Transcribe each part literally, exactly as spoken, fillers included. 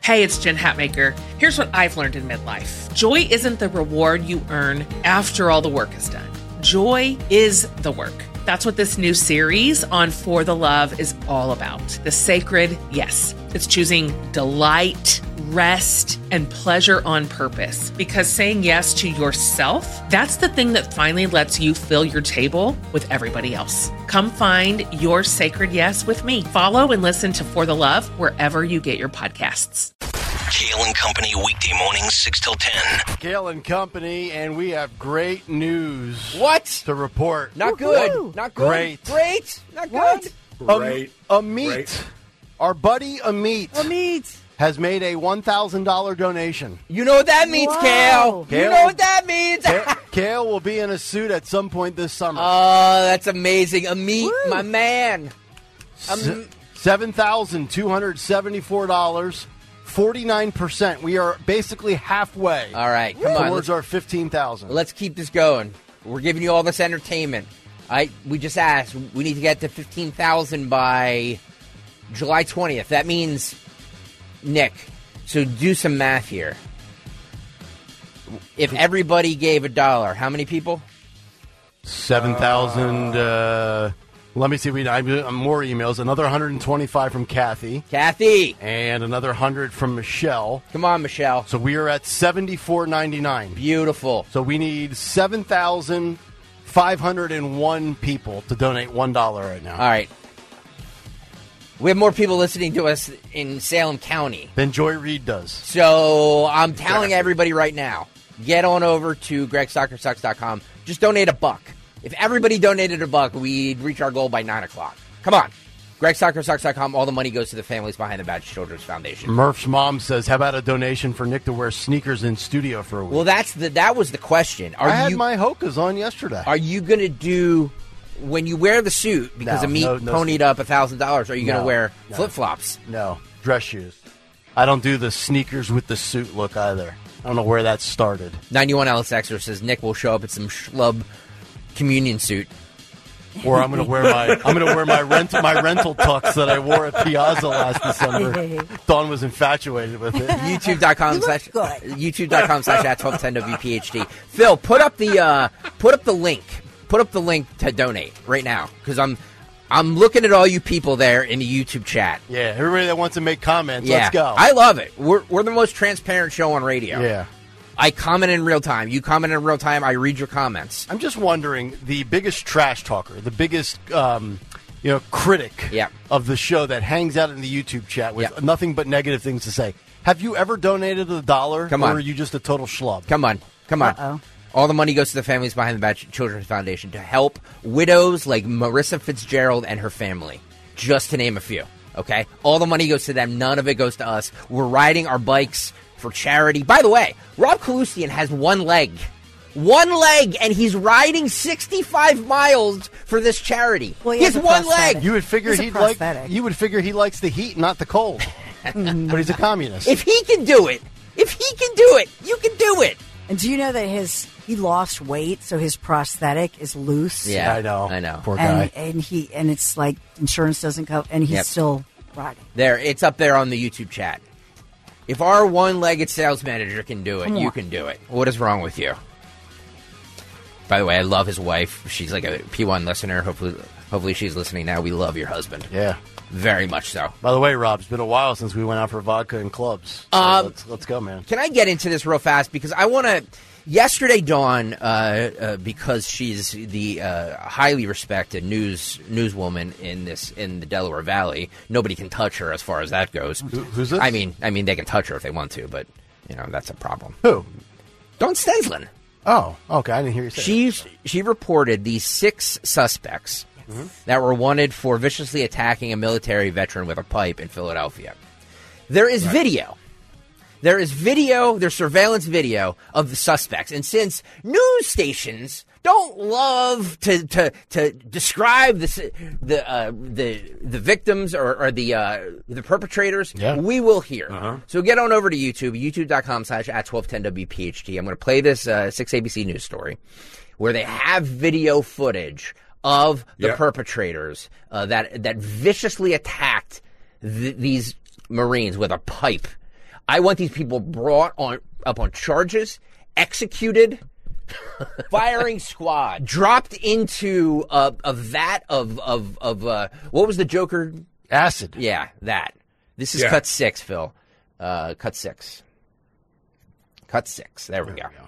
Hey, it's Jen Hatmaker. Here's what I've learned in midlife. Joy isn't the reward you earn after all the work is done. Joy is the work. That's what this new series on For the Love is all about. The sacred yes. It's choosing delight, rest, and pleasure on purpose. Because saying yes to yourself, that's the thing that finally lets you fill your table with everybody else. Come find your sacred yes with me. Follow and listen to For the Love wherever you get your podcasts. Kale and Company weekday mornings, six till ten. Kale and Company, and we have great news. What? To report. Not good. Woo-hoo. Not good. Great. Great. Not What? good. Great. Um, Amit, Great. our buddy Amit, Amit. has made a one thousand dollars donation. You know what that means, Whoa. Kale. Kale. You know what that means. Ka- Kale will be in a suit at some point this summer. Oh, that's amazing. Amit, Woo. my man. Um, Se- seven thousand two hundred seventy-four dollars, forty-nine percent. We are basically halfway all right, come on. towards Let's, our fifteen thousand. let's keep this going. We're giving you all this entertainment. I we just asked. We need to get to fifteen thousand by July twentieth. That means, Nick, so do some math here. If everybody gave a dollar, how many people? seven thousand. Uh, let me see. We I, more emails. Another one hundred twenty-five from Kathy. Kathy. And another one hundred from Michelle. Come on, Michelle. So we are at seventy-four ninety-nine. Beautiful. So we need seven thousand five hundred one people to donate one dollar right now. All right. We have more people listening to us in Salem County. Than Joy Reid does. So I'm telling everybody right now, get on over to greg soccer sucks dot com. Just donate a buck. If everybody donated a buck, we'd reach our goal by nine o'clock. Come on. greg soccer sucks dot com. All the money goes to the Families Behind the Badge Children's Foundation. Murph's mom says, how about a donation for Nick to wear sneakers in studio for a week? Well, that's the that was the question. Are I had you my Hokas on yesterday. are you going to do when you wear the suit because No, of me no, no ponied suit. up one thousand dollars, are you going to No, wear no. flip-flops? No, dress shoes. I don't do the sneakers with the suit look either. I don't know where that started. ninety-one Alex Exer says Nick will show up in some schlub communion suit. Or I'm gonna wear my I'm gonna wear my rent my rental tux that I wore at Piazza last December. Dawn was infatuated with it. YouTube.com You look slash good. YouTube.com slash at twelve ten W P H D. Phil, put up the uh, put up the link. Put up the link to donate right now because I'm I'm looking at all you people there in the YouTube chat. Yeah, everybody that wants to make comments, Yeah, let's go. I love it. We're we're the most transparent show on radio. yeah. I comment in real time. You comment in real time. I read your comments. I'm just wondering, the biggest trash talker, the biggest um, you know, critic Yeah. of the show that hangs out in the YouTube chat with Yeah. nothing but negative things to say. Have you ever donated a dollar? Come or on. are you just a total schlub? Come on. Come on. Uh-oh. All the money goes to the Families Behind the Badge Children's Foundation to help widows like Marissa Fitzgerald and her family, just to name a few, okay? All the money goes to them. None of it goes to us. We're riding our bikes for charity. By the way, Rob Kalustian has one leg. One leg, and he's riding sixty-five miles for this charity. Well, he he has has a one prosthetic. leg. You would figure He's a he'd like prosthetic. you would figure he likes the heat, not the cold. But he's a communist. If he can do it, if he can do it, you can do it. And do you know that his he lost weight, so his prosthetic is loose? Yeah, I know. I know. Poor guy. And and he and it's like insurance doesn't cover, and he's Yep. still riding. There, it's up there on the YouTube chat. If our one-legged sales manager can do it, Come you on. can do it. What is wrong with you? By the way, I love his wife. She's like a P one listener. Hopefully, hopefully she's listening now. We love your husband. Yeah. Very much so. By the way, Rob, it's been a while since we went out for vodka and clubs. So Um, let's, let's go, man. Can I get into this real fast? Because I want to... Yesterday, Dawn, uh, uh, because she's the uh, highly respected news newswoman in this in the Delaware Valley, nobody can touch her as far as that goes. Who- who's this? I mean, I mean, they can touch her if they want to, but you know that's a problem. Who? Dawn Stensland. Oh, okay. I didn't hear you say that. She's she reported these six suspects that were wanted for viciously attacking a military veteran with a pipe in Philadelphia. There is video. There is video, there's surveillance video of the suspects. And since news stations don't love to to, to describe the the uh, the the victims or, or the uh, the perpetrators, Yeah. we will hear. Uh-huh. So get on over to YouTube, youtube.com slash at twelve ten WPHT. I'm going to play this uh, six A B C News story where they have video footage of the Yeah. perpetrators uh, that that viciously attacked th- these Marines with a pipe. I want these people brought on up on charges, executed, firing squad, dropped into a, a vat of of of uh, what was the Joker? Acid. Yeah, that. This is Yeah. cut six, Phil. Uh, cut six. Cut six. There we There go. we go.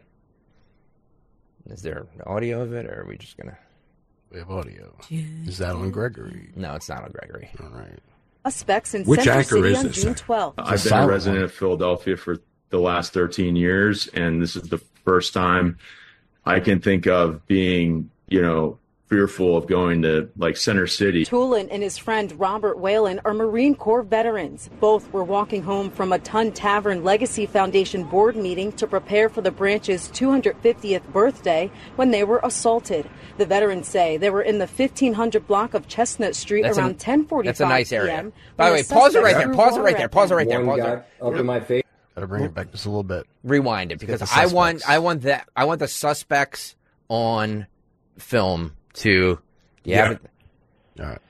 Is there audio of it, or are we just gonna? We have audio. Is that on Gregory? No, it's not on Gregory. All right. Suspects in Which Center anchor City is on this June thing? twelfth. I've been a silent resident one. of Philadelphia for the last thirteen years, and this is the first time I can think of being, you know, fearful of going to like Center City. Tulin and his friend Robert Whalen are Marine Corps veterans. Both were walking home from a Ton Tavern Legacy Foundation board meeting to prepare for the branch's two hundred fiftieth birthday when they were assaulted. The veterans say they were in the fifteen hundred block of Chestnut Street That's a- around ten forty-five That's a nice p m. area. By the way, pause it right there. Pause it right there. Pause it right there. Pause it. got up in my face. Gotta bring it back just a little bit. Rewind it because the I want suspects. I want that I want the suspects on film to yeah. Yeah. All right.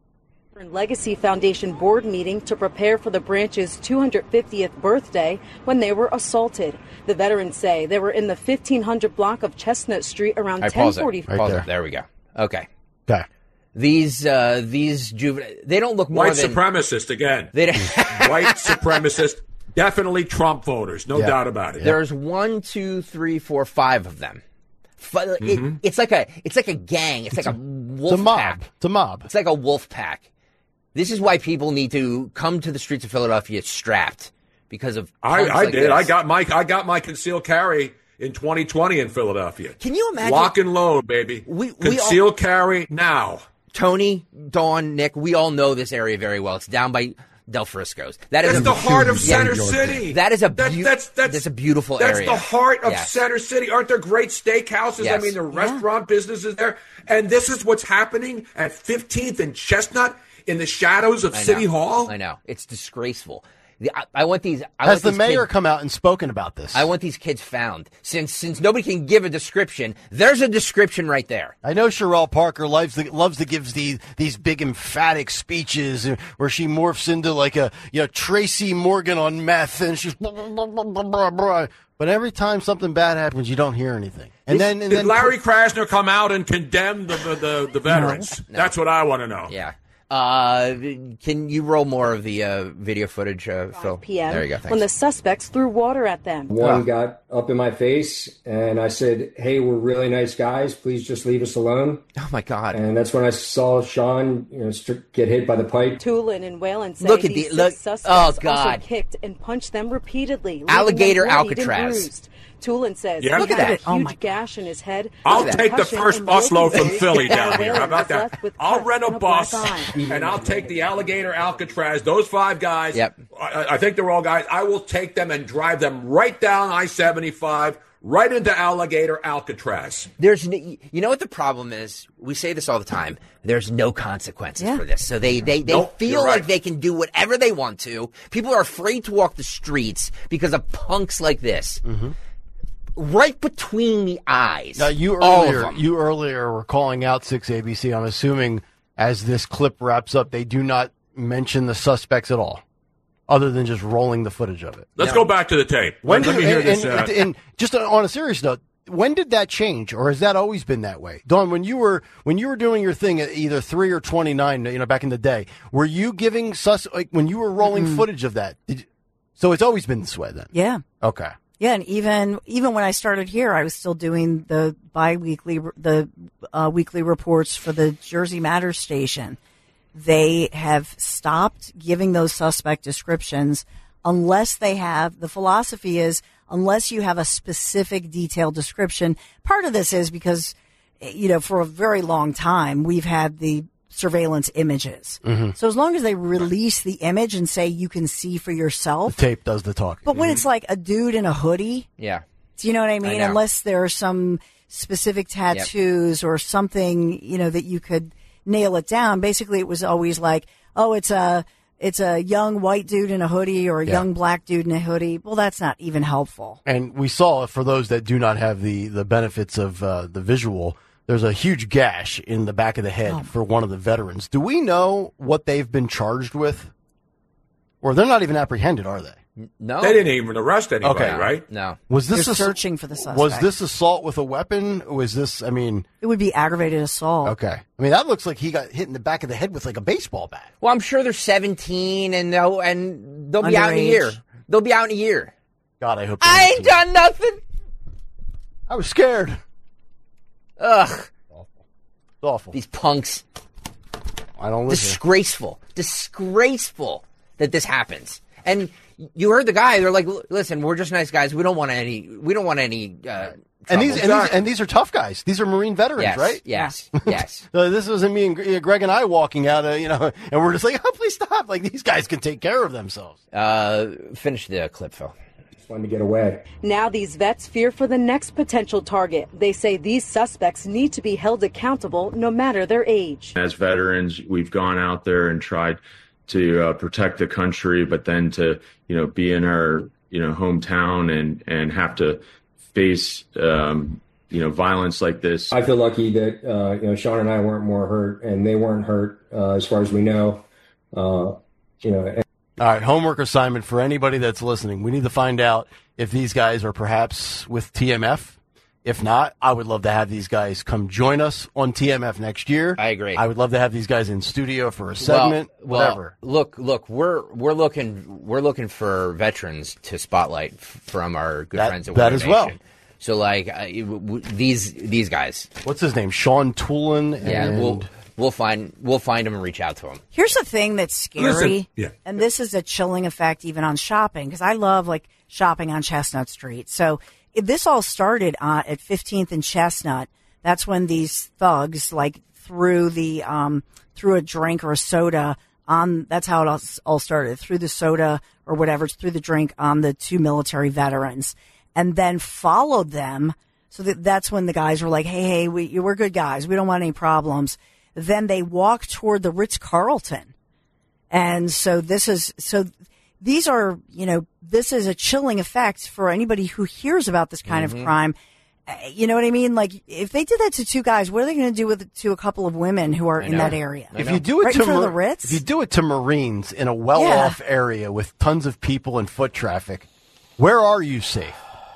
Legacy Foundation board meeting to prepare for the branch's two hundred fiftieth birthday when they were assaulted. The veterans say they were in the fifteen hundred block of Chestnut Street around I ten pause it. forty-five. Right Pause there. it. There we go. Okay. Okay. These uh these juvenile they don't look more White than supremacist again. they don't, White supremacist. Definitely Trump voters. No Yeah. doubt about it. There's one, two, three, four, five of them. F- it- Mm-hmm. it's like a it's like a gang. It's, like a wolf It's a mob. pack. It's a mob. It's like a wolf pack. This is why people need to come to the streets of Philadelphia strapped because of I, punks I like did. this. I got my I got my concealed carry in twenty twenty in Philadelphia. Can you imagine? Lock and load, baby. We- we all- concealed carry now. Tony, Dawn, Nick, we all know this area very well. It's down by Del Frisco's. That is That's a, the heart of Yeah. Center City. That is a That- beau- that's that's that's a beautiful that's area. the heart of Yes. Center City. Aren't there great steakhouses? Yes. I mean, the restaurant businesses there. And this is what's happening at fifteenth and Chestnut in the shadows of I know. City Hall. I know. It's disgraceful. The, I, I want these. I Has want the these mayor kids, come out and spoken about this? I want these kids found. Since since nobody can give a description, there's a description right there. I know Sherelle Parker loves to, loves to give these these big emphatic speeches uh, where she morphs into like a you know Tracy Morgan on meth and she's blah, blah, blah, blah, blah, blah. But every time something bad happens, you don't hear anything. And then and Did then Larry Krasner come out and condemn the the, the, the veterans? That's what I want to know. Yeah. Uh, can you roll more of the uh, video footage, uh, Phil? p m There you go. Thanks. when the suspects threw water at them. One got up in my face, and I said, "Hey, we're really nice guys. Please just leave us alone." oh my God. And that's when I saw Sean, you know, st- get hit by the pipe. Tulin and Whalen say Look at these the- look- six suspects oh, also God. kicked and punched them repeatedly. leaving Alligator them bloodied and Alcatraz. bruised. Tulin says Yeah. he Look at had that. a Oh, huge my God. gash in his head. I'll with take the concussion first and bus load from broken Philly bones. down here. How Whalen about was that? left with I'll cuts rent a and black bus eye. and I'll take the Alligator Alcatraz. Those five guys. Yep. I, I think they're all guys. I will take them and drive them right down I seventy-five, right into Alligator Alcatraz. There's, n- you know what the problem is? We say this all the time. There's no consequences Yeah. for this, so they they, they Nope, feel you're like right. they can do whatever they want to. People are afraid to walk the streets because of punks like this. Mm-hmm. Right between the eyes. Now, you All of earlier, them. you earlier were calling out six A B C. I'm assuming as this clip wraps up, they do not mention the suspects at all, other than just rolling the footage of it. Let's go back to the tape. When Let did, me hear and, this. and, uh, and just on a serious note, when did that change, or has that always been that way? Dawn, when you were when you were doing your thing at either three or twenty nine, you know, back in the day, were you giving sus like when you were rolling Mm-hmm. footage of that? Did you, so it's always been this way then. Yeah. Okay. Yeah, and even even when I started here, I was still doing the biweekly the uh, weekly reports for the Jersey Matters station. They have stopped giving those suspect descriptions unless they have the philosophy is unless you have a specific detailed description. Part of this is because you know for a very long time we've had the surveillance images. Mm-hmm. So as long as they release the image and say you can see for yourself. The tape does the talking. But when it's like a dude in a hoodie, yeah. do you know what I mean? know. Unless there are some specific tattoos or something, you know, that you could nail it down. Basically, it was always like, oh, it's a it's a young white dude in a hoodie or a Yeah. young black dude in a hoodie. Well, that's not even helpful. And we saw, for those that do not have the, the benefits of uh, the visual, there's a huge gash in the back of the head Oh. for one of the veterans. Do we know what they've been charged with? Or they're not even apprehended, are they? No. They didn't even arrest anybody, Okay. right? No. Was this They're a, searching for the suspect. Was this assault with a weapon? Or was this? I mean, It would be aggravated assault. okay. I mean, that looks like he got hit in the back of the head with like a baseball bat. Well, I'm sure they're seventeen and they'll, and they'll be out in a Underage. year. They'll be out in a year. God, I hope. they're I ain't eighteen. done nothing. I was scared. Ugh. It's awful. These punks. I don't listen. Disgraceful. Disgraceful that this happens. And you heard the guy. They're like, listen, we're just nice guys. We don't want any. We don't want any. Uh, and these, and trouble." these and these are tough guys. These are Marine veterans, yes, right? Yes. Yes. So this wasn't me and Gre- Greg and I walking out, uh, you know, and we're just like, oh, please stop. Like, these guys can take care of themselves. Uh, finish the clip, Phil. Just wanted to get away. Now these vets fear for the next potential target. They say these suspects need to be held accountable no matter their age. As veterans, we've gone out there and tried to uh, protect the country, but then to, you know, be in our, you know, hometown and, and have to face, um, you know, violence like this. I feel lucky that, uh, you know, Sean and I weren't more hurt, and they weren't hurt, uh, as far as we know. Uh, you know, and- All right, homework assignment for anybody that's listening. We need to find out if these guys are perhaps with T M F. If not, I would love to have these guys come join us on T M F next year. I agree. I would love to have these guys in studio for a segment, well, whatever. Well, look, look, we're we're looking we're looking for veterans to spotlight f- from our good That- friends at that Warrior as well. Nation. So, like uh, w- w- these these guys, What's his name? Sean Toulon. And yeah, we'll we'll find we'll find them and reach out to them. Here's the thing that's scary, Listen, yeah. and this is a chilling effect even on shopping, because I love like shopping on Chestnut Street. So if this all started uh, at fifteenth and Chestnut. That's when these thugs like threw the um, threw a drink or a soda on. That's how it all, all started. Threw the soda or whatever, threw the drink on the two military veterans, and then followed them. So that, that's when the guys were like, "Hey, hey, we, we're good guys. We don't want any problems." Then they walked toward the Ritz-Carlton. And so this is, so these are, you know, this is a chilling effect for anybody who hears about this kind Mm-hmm. of crime. Uh, You know what I mean? Like, if they did that to two guys, what are they going to do with to a couple of women who are in know. that area? If you do it right to in front of Mar- the Ritz? if you do it to Marines in a well-off area with tons of people and foot traffic, where are you safe?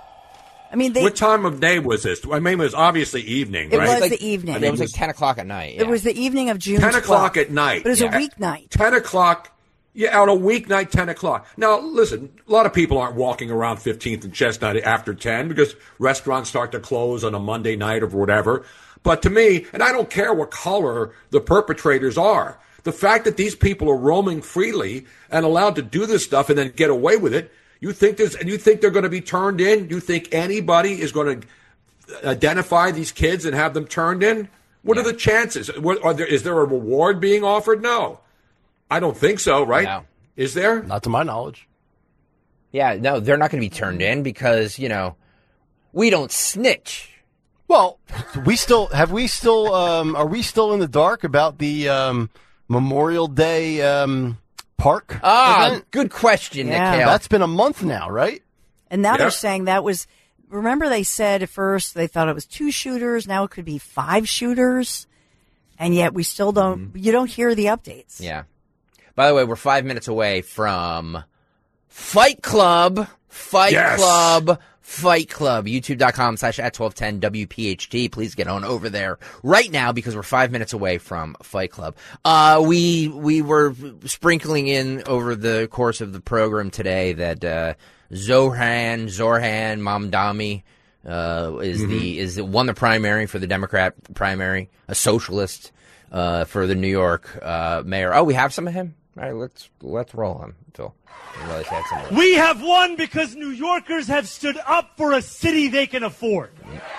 I mean, they, What time of day was this? I mean, it was obviously evening, It right? was Like, the evening. It was like ten o'clock at night. it yeah. was the evening of June ten o'clock twelfth. at night. But it was Yeah. a weeknight. ten o'clock, yeah, on a weeknight, ten o'clock. Now, listen, a lot of people aren't walking around fifteenth and Chestnut after ten because restaurants start to close on a Monday night or whatever. But to me, and I don't care what color the perpetrators are, the fact that these people are roaming freely and allowed to do this stuff and then get away with it, you think there's, and you think they're going to be turned in? You think anybody is going to identify these kids and have them turned in? What are the chances? What, are there, is there a reward being offered? No. I don't think so, right? No. Is there? Not to my knowledge. Yeah, no, they're not going to be turned in because you know we don't snitch. Well, we still have we still um, are we still in the dark about the um, Memorial Day um, park Ah, event? good question, Yeah. Nikhil. That's been a month now, right? And now they're Yep. saying that was, remember they said at first they thought it was two shooters. Now it could be five shooters. And yet we still don't, you don't hear the updates. Yeah. By the way, we're five minutes away from Fight Club. Fight Yes. Club. Fight Club. YouTube.com slash at twelve ten W P H T. Please get on over there right now because we're five minutes away from Fight Club. Uh, we, we were sprinkling in over the course of the program today that, uh, Zohan, Zorhan Mamdani, uh, is Mm-hmm. the, is the, won the primary for the Democrat primary, a socialist, uh, for the New York, uh, mayor. Oh, we have some of him? All right, let's, let's roll him, Phil. I realize I had some of We have won because New Yorkers have stood up for a city they can afford.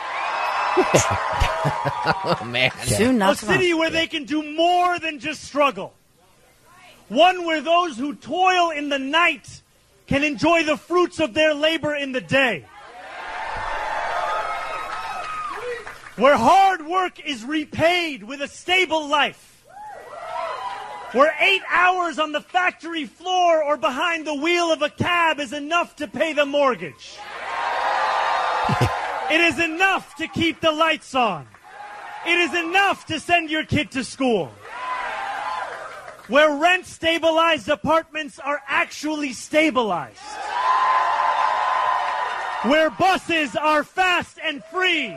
Oh, man. Soon A not city where they can do more than just struggle. One where those who toil in the night can enjoy the fruits of their labor in the day. Where hard work is repaid with a stable life. Where eight hours on the factory floor or behind the wheel of a cab is enough to pay the mortgage. It is enough to keep the lights on. It is enough to send your kid to school. where rent-stabilized apartments are actually stabilized, where buses are fast and free,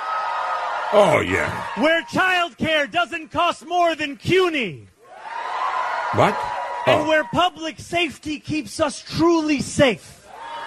Oh, yeah. where childcare doesn't cost more than CUNY, What? and Oh. where public safety keeps us truly safe.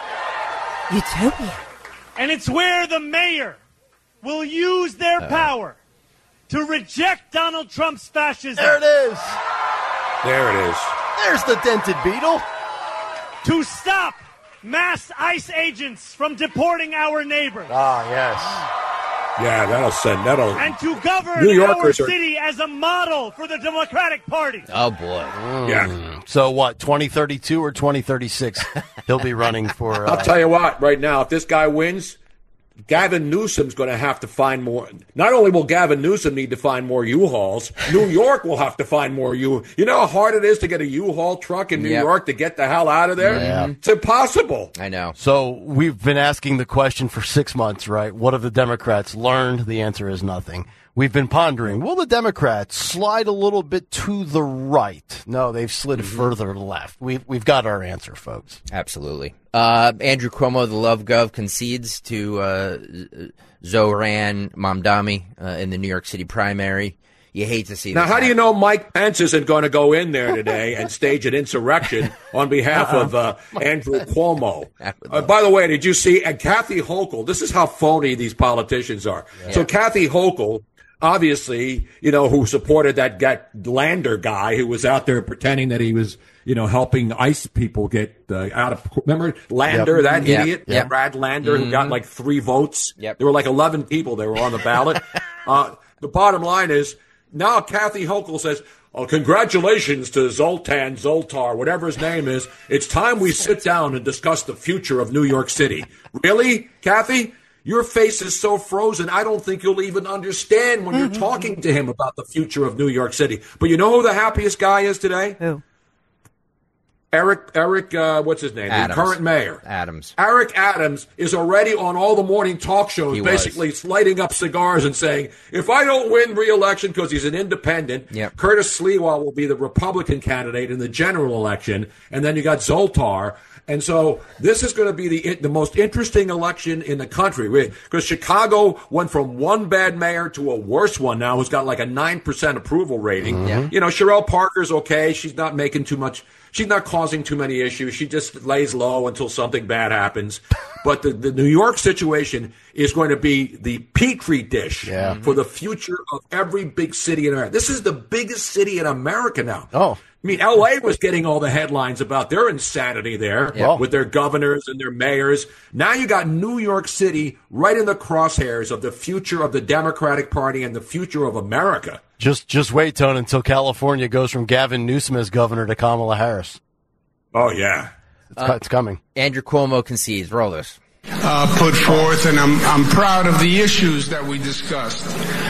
Utopia. And it's where the mayor will use their Uh. power to reject Donald Trump's fascism. There it is. There it is. There's the dented beetle. To stop mass ICE agents from deporting our neighbors. Ah, yes. Yeah, that'll send, that'll... And to govern New our Yorkers are- city as a model for the Democratic Party. Oh, boy. Yeah. So what, twenty thirty-two or twenty thirty-six? He'll be running for... Uh, I'll tell you what, right now, if this guy wins, Gavin Newsom's going to have to find more. Not only will Gavin Newsom need to find more U-Hauls, New York will have to find more U. You know how hard it is to get a U-Haul truck in New Yep. York to get the hell out of there? Yeah. It's impossible. I know. So we've been asking the question for six months, right? What have the Democrats learned? The answer is nothing. We've been pondering, will the Democrats slide a little bit to the right? No, they've slid Mm-hmm. further left. We've, we've got our answer, folks. Absolutely. Uh, Andrew Cuomo, the Love Gov, concedes to uh, Zohran Mamdani uh, in the New York City primary. You hate to see Now, this how do you happen. know Mike Pence isn't going to go in there today and stage an insurrection on behalf of uh, Andrew Cuomo? Uh, by the way, did you see uh, Kathy Hochul? This is how phony these politicians are. So Kathy Hochul, obviously, you know, who supported that Get Lander guy who was out there pretending that he was, you know, helping ICE people get uh, out of. Remember Lander, Yep. that Yep. idiot, Yep. Brad Lander, who got like three votes. Yep. There were like eleven people that were on the ballot. uh, the bottom line is now Kathy Hochul says, "Oh, congratulations to Zoltan Zoltar, whatever his name is. It's time we sit down and discuss the future of New York City." Really, Kathy? Your face is so frozen, I don't think you'll even understand when you're talking to him about the future of New York City. But you know who the happiest guy is today? Who? Eric, Eric, uh, what's his name? Adams. The current mayor. Adams. Eric Adams is already on all the morning talk shows, He was. basically lighting up cigars and saying, if I don't win re-election because he's an independent, Yep. Curtis Sliwa will be the Republican candidate in the general election, and then you got Zoltar. And so this is going to be the the most interesting election in the country, because Chicago went from one bad mayor to a worse one now, who's got like a nine percent approval rating. Yeah. You know, Sherelle Parker's okay. She's not making too much. She's not causing too many issues. She just lays low until something bad happens. But the, the New York situation is going to be the petri dish Yeah. for the future of every big city in America. This is the biggest city in America now. Oh. I mean, L A was getting all the headlines about their insanity there Yeah. with their governors and their mayors. Now you got New York City right in the crosshairs of the future of the Democratic Party and the future of America. Just just wait, Tone, until California goes from Gavin Newsom as governor to Kamala Harris. Oh, yeah. It's, co- it's coming. Andrew Cuomo concedes. Roll this. uh, put forth, and I'm I'm proud of the issues that we discussed.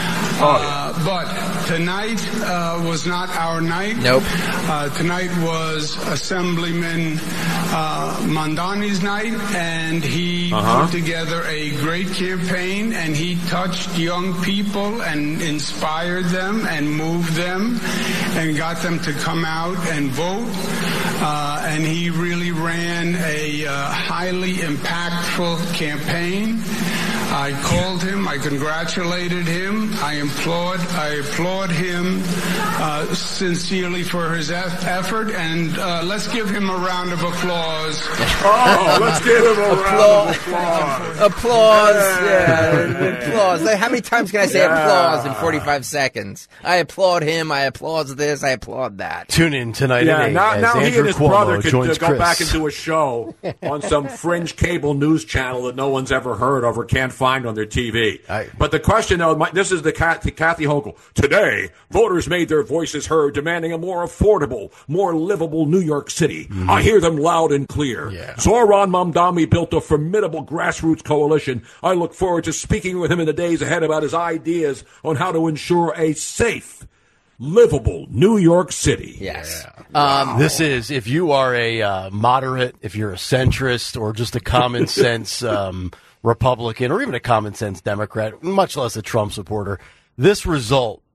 Uh, but tonight uh, was not our night. Nope. Uh, tonight was Assemblyman uh, Mamdani's night, and he Uh-huh. put together a great campaign, and he touched young people and inspired them and moved them and got them to come out and vote. Uh, and he really ran a uh, highly impactful campaign. I called him. I congratulated him. I applaud. I applaud him uh, sincerely for his eff- effort. And uh, let's give him a round of applause. Oh, let's give him a round of applause. Applause. Yeah, applause. Like, how many times can I say Yeah. applause in forty-five seconds? I applaud him. I applaud this. I applaud that. Tune in tonight Yeah, at eight now, as now he Andrew and his Cuomo brother could joins uh, go Chris. back and do a show on some fringe cable news channel that no one's ever heard of or can't find on their T V. Aye. But the question, though, my, this is the Kat- to Kathy Hochul. Today, voters made their voices heard, demanding a more affordable, more livable New York City. I hear them loud and clear. Yeah. Zohran Mamdani built a formidable grassroots coalition. I look forward to speaking with him in the days ahead about his ideas on how to ensure a safe, livable New York City. Yes. Um, this is, if you are a uh, moderate, if you're a centrist, or just a common sense um, Republican, or even a common sense Democrat, much less a Trump supporter, this result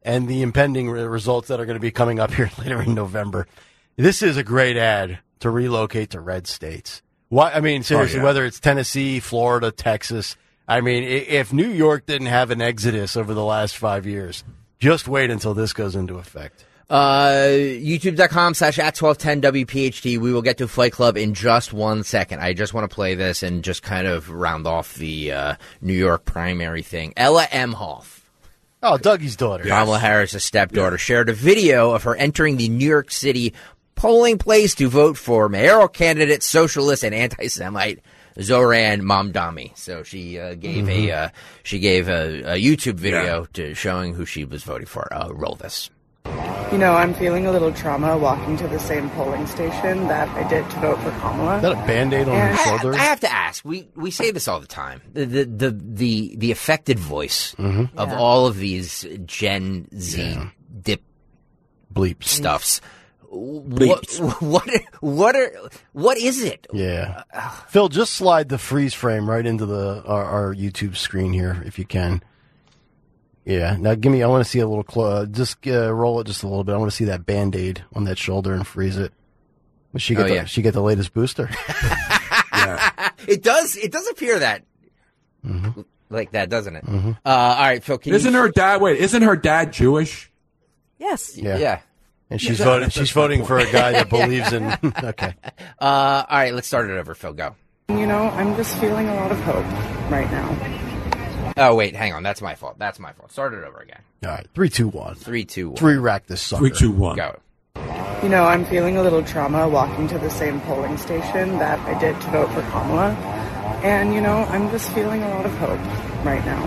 and the impending re- results that are going to be coming up here later in November. This is a great ad to relocate to red states. Why? I mean, seriously, Oh, yeah. whether it's Tennessee, Florida, Texas. I mean, i- if New York didn't have an exodus over the last five years, just wait until this goes into effect. Uh, YouTube.com slash at twelve ten W P H T. We will get to Fight Club in just one second. I just want to play this and just kind of round off the uh, New York primary thing. Ella Emhoff, Oh, Dougie's daughter. Kamala Harris' stepdaughter, shared a video of her entering the New York City polling place to vote for mayoral candidate, socialist, and anti-Semite Zoran Mamdani. So she uh, gave Mhm. a uh, she gave a, a YouTube video to showing who she was voting for. Uh, roll this. You know, I'm feeling a little trauma walking to the same polling station that I did to vote for Kamala. Is that a Band-Aid on And- your shoulder? I have to ask. We we say this all the time. The the the the, the affected voice Mm-hmm. of Yeah. all of these Gen Z dip bleeps stuffs. What what what are what is it? Yeah. Phil, just slide the freeze frame right into the our, our YouTube screen here if you can. Yeah. Now give me, I want to see a little, clo- uh, just uh, roll it just a little bit. I want to see that Band-Aid on that shoulder and freeze it. Does she get, Oh, the, yeah. she get the latest booster? It does it does appear that Mm-hmm. like that, doesn't it? Uh, all right, Phil. Can Isn't you, her dad? Wait, isn't her dad Jewish? Yes. Yeah. Yeah. And she's Yeah, voting, that's- she's that's my voting point. for a guy that believes in, okay. Uh, all right, let's start it over. Phil, go. You know, I'm just feeling a lot of hope right now. Oh wait, hang on. That's my fault. That's my fault. Start it over again. All right. Three, two, one. Three, two, one. Three rack this sucker. Three, two, one. Go. You know, I'm feeling a little trauma walking to the same polling station that I did to vote for Kamala. And, you know, I'm just feeling a lot of hope right now.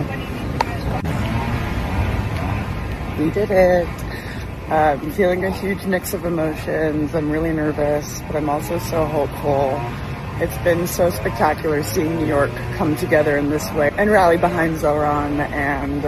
We did it. Uh, I'm feeling a huge mix of emotions. I'm really nervous, but I'm also so hopeful. It's been so spectacular seeing New York come together in this way and rally behind Zoran. And,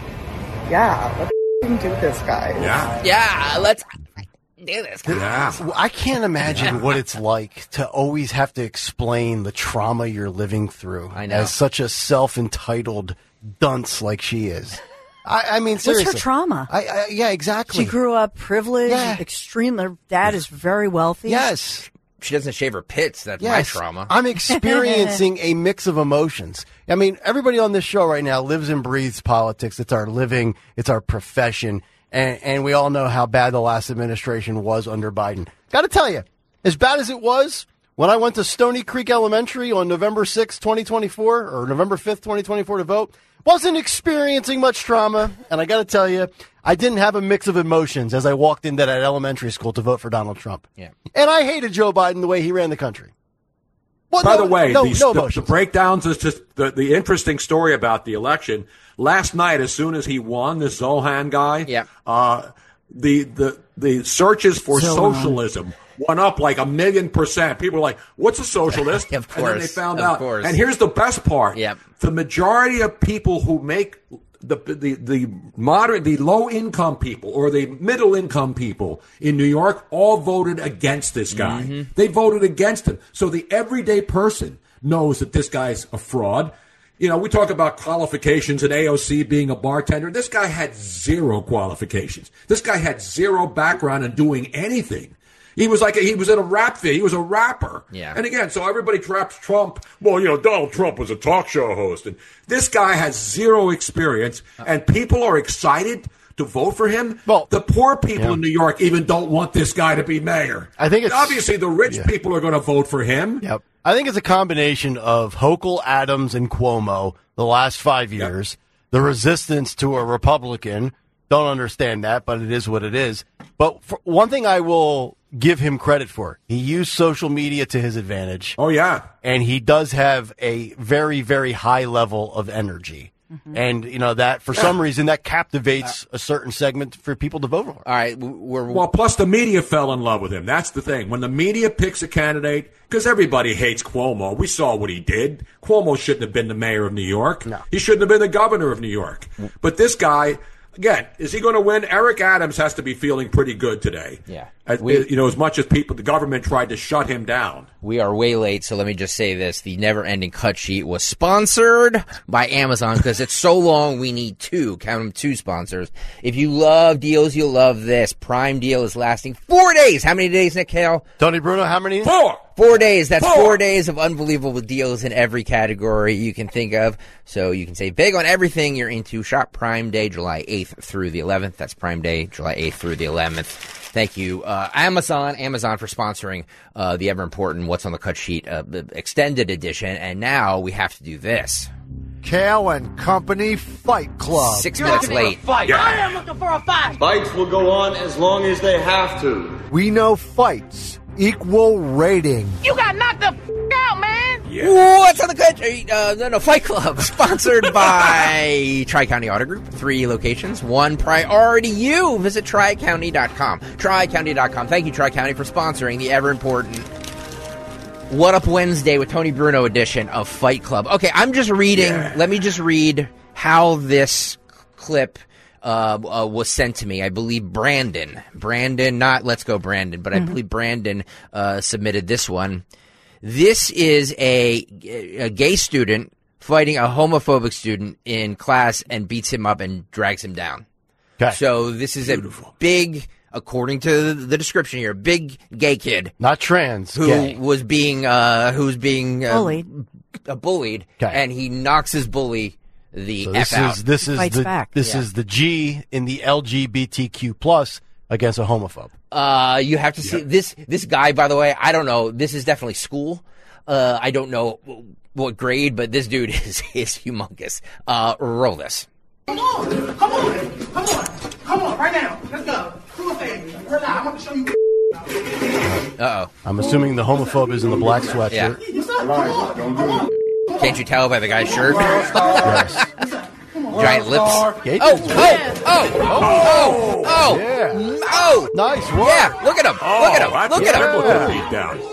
yeah, let's f***ing do this, guys. Yeah. Yeah, let's do this. Yeah. I can't imagine what it's like to always have to explain the trauma you're living through. I know. As such a self-entitled dunce like she is. I, I mean, What's seriously. her trauma? I, I, yeah, exactly. She grew up privileged, Yeah. extreme. Her dad is very wealthy. Yes. She doesn't shave her pits. That's my Yes. trauma. I'm experiencing a mix of emotions. I mean, everybody on this show right now lives and breathes politics. It's our living. It's our profession. And, and we all know how bad the last administration was under Biden. Got to tell you, as bad as it was when I went to Stony Creek Elementary on November sixth, twenty twenty-four, or November fifth, twenty twenty-four to vote, wasn't experiencing much trauma. And I got to tell you, I didn't have a mix of emotions as I walked into that elementary school to vote for Donald Trump. Yeah. And I hated Joe Biden the way he ran the country. Well, By no- the way, no, these- no the, the emotions. breakdowns is just the, the interesting story about the election. Last night, as soon as he won, this Zohan guy, Yeah. uh, the the the searches for Zohan. socialism went up like a million percent. People were like, "What's a socialist?" Of And then they course, found of out. course. And here's the best part: Yep. the majority of people who make the the the moderate, the low income people or the middle income people in New York all voted against this guy. Mm-hmm. They voted against him. So the everyday person knows that this guy's a fraud. You know, we talk about qualifications and A O C being a bartender. This guy had zero qualifications. This guy had zero background in doing anything. He was like, a, he was in a rap video. He was a rapper. Yeah. And again, so everybody traps Trump. Well, you know, Donald Trump was a talk show host. And this guy has zero experience. And people are excited to vote for him. Well, the poor people yeah. in New York even don't want this guy to be mayor. I think it's- Obviously, the rich yeah. people are going to vote for him. Yep. I think it's a combination of Hochul, Adams, and Cuomo the last five years. The resistance to a Republican. Don't understand that, but it is what it is. But for one thing I will give him credit for, he used social media to his advantage. Oh, yeah. And he does have a very, very high level of energy. And, you know, that for some reason that captivates a certain segment for people to vote for. All right, we're Well, plus the media fell in love with him. That's the thing. When the media picks a candidate, because everybody hates Cuomo. We saw what he did. Cuomo shouldn't have been the mayor of New York. No. He shouldn't have been the governor of New York. But this guy, Again, is he going to win? Eric Adams has to be feeling pretty good today. Yeah. As, We- you know, as much as people, the government tried to shut him down. We are way late, so let me just say this. The Never-Ending Cut Sheet was sponsored by Amazon because it's so long we need two. Count them, two sponsors. If you love deals, you'll love this. Prime deal is lasting four days. How many days, Nick Hale? Tony Bruno, how many? Four! Four days. That's Four. four days of unbelievable deals in every category you can think of. So you can save big on everything you're into. Shop Prime Day, July eighth through the eleventh. That's Prime Day, July eighth through the eleventh. Thank you, uh, Amazon, Amazon for sponsoring uh, the ever-important What's on the Cut Sheet uh, the extended edition. And now we have to do this. Kale and Company Fight Club. Six minutes late. I am looking for a fight. Fights will go on as long as they have to. We know fights equal rating. You got knocked the f*** out, man. What's on the Cut Sheet? Uh, no, no, Fight Club, sponsored by Tri-County Auto Group. Three locations, one priority you. Visit tri county dot com. tri county dot com. Thank you, Tri-County, for sponsoring the ever-important What Up Wednesday with Tony Bruno edition of Fight Club. Okay, I'm just reading. Yeah. Let me just read how this clip uh, uh, was sent to me. I believe Brandon. Brandon, not Let's Go Brandon, but mm-hmm. I believe Brandon uh, submitted this one. This is a, a gay student fighting a homophobic student in class and beats him up and drags him down. Okay. So this is Beautiful. a big, according to the description here, big gay kid, not trans, who gay. was being uh, who was being uh, bullied, uh, bullied, okay. and he knocks his bully the so F this out. Is, this is Fights the back. this Yeah. is the G in the L G B T Q plus against a homophobe. Uh, you have to see Yep. this. This guy, by the way, I don't know. This is definitely school. Uh, I don't know what grade, but this dude is is humongous. Uh, roll this. Come on, come on, come on, come on, right now. Let's go. Do a thing. Relax. I want to show you. Uh oh. I'm assuming the homophobe is in the black sweatshirt. Yeah. What's up? Come on, come on. Can't you tell by the guy's shirt? Yes. Giant lips. Gay Oh, dude. oh, oh, oh, oh, Yeah. oh. Nice work. Yeah, look at him. Look at him. that's Look a at him. biblical beatdown.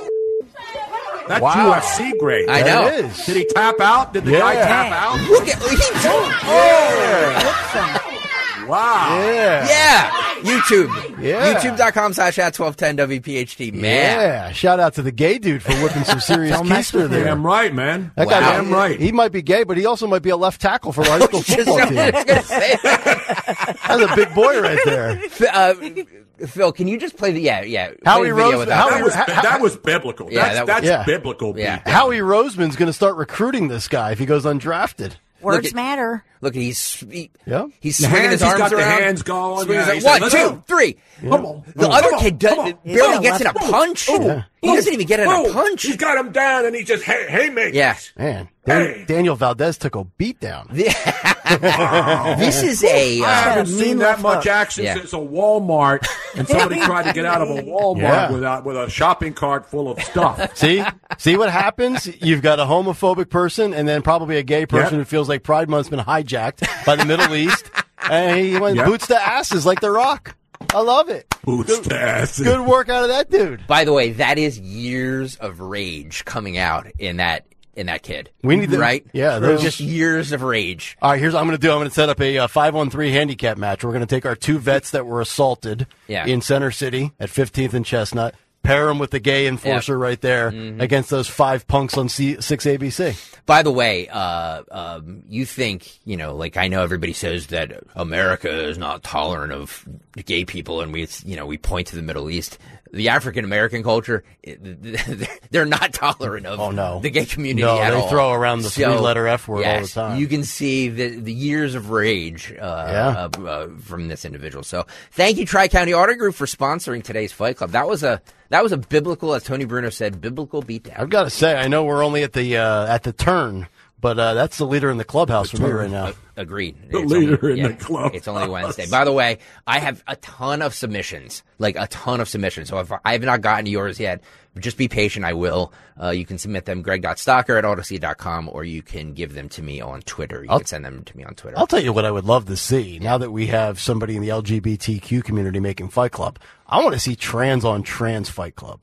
That's Wow. U F C grade. I That know. is. Did he tap out? Did the Yeah. guy tap out? Look at he. Yeah. Wow. Yeah. Yeah. YouTube. Yeah. YouTube.com slash at twelve ten W P H T. Man. Yeah. Shout out to the gay dude for whipping some serious Don't mess keister with there. Damn right, man. That guy, Damn right. He might be gay, but he also might be a left tackle for a high school Just- football I team. was gonna say that. That's a big boy right there. Uh, Phil, can you just play the yeah yeah? Howie play the video Rose- without Howie- That was, How- that was biblical. Yeah, that's that was- that's yeah. biblical. Yeah. beatdown. Howie Roseman's going to start recruiting this guy if he goes undrafted. Words at- matter. Look, he's he, Yeah. he's The swinging hands, his he's arms got the around. hands going. Swinging Yeah, his he like, said, one, "Let's two, go." three. Come on. The Come other on, kid come does, on. barely Yeah, gets in a left- punch. Yeah. He doesn't even get in a Oh, punch. He's got him down, and he just hey, haymakers. Yeah. Man, Dan- Hey. Daniel Valdez took a beat down. This is a. I Uh, haven't mean seen that left much hook. action Yeah. since a Walmart, and somebody tried to get out of a Walmart Yeah. without with a shopping cart full of stuff. See? See what happens? You've got a homophobic person and then probably a gay person Yep. who feels like Pride Month's been hijacked by the Middle East. And he went Yep. boots to asses like The Rock. I love it. Boots to asses. Good work out of that dude. by the way, that is years of rage coming out in that in that kid. We need them- right. yeah, those- just years of rage. All right, here's what I'm going to do. I'm going to set up a uh, five on three handicap match. We're going to take our two vets that were assaulted Yeah. in Center City at fifteenth and Chestnut, pair them with the gay enforcer right there Mm-hmm. against those five punks on C- six A B C. By the way, uh, um, you think, you know, like I know everybody says that America is not tolerant of gay people, and we, you know, we point to the Middle East. The African American culture, they're not tolerant of Oh, no. the gay community No, at they all. throw around the So, three-letter F word all the yes, time. You can see the the years of rage uh, Yeah. uh, uh, from this individual. So thank you, Tri-County Auto Group, for sponsoring today's Fight Club. That was a that was a biblical, as Tony Bruno said, biblical beatdown. I've got to say, I know we're only at the uh, at the turn, but uh, that's the leader in the clubhouse for me right now. Agreed. The It's leader only, in yeah, the club. It's only Wednesday. By the way, I have a ton of submissions, like a ton of submissions. So if I have not gotten to yours yet, just be patient. I will. Uh, you can submit them, greg dot stalker at odyssey dot com, or you can give them to me on Twitter. You I'll- can send them to me on Twitter. I'll tell you what I would love to see now that we have somebody in the L G B T Q community making Fight Club. I want to see trans on trans Fight Club.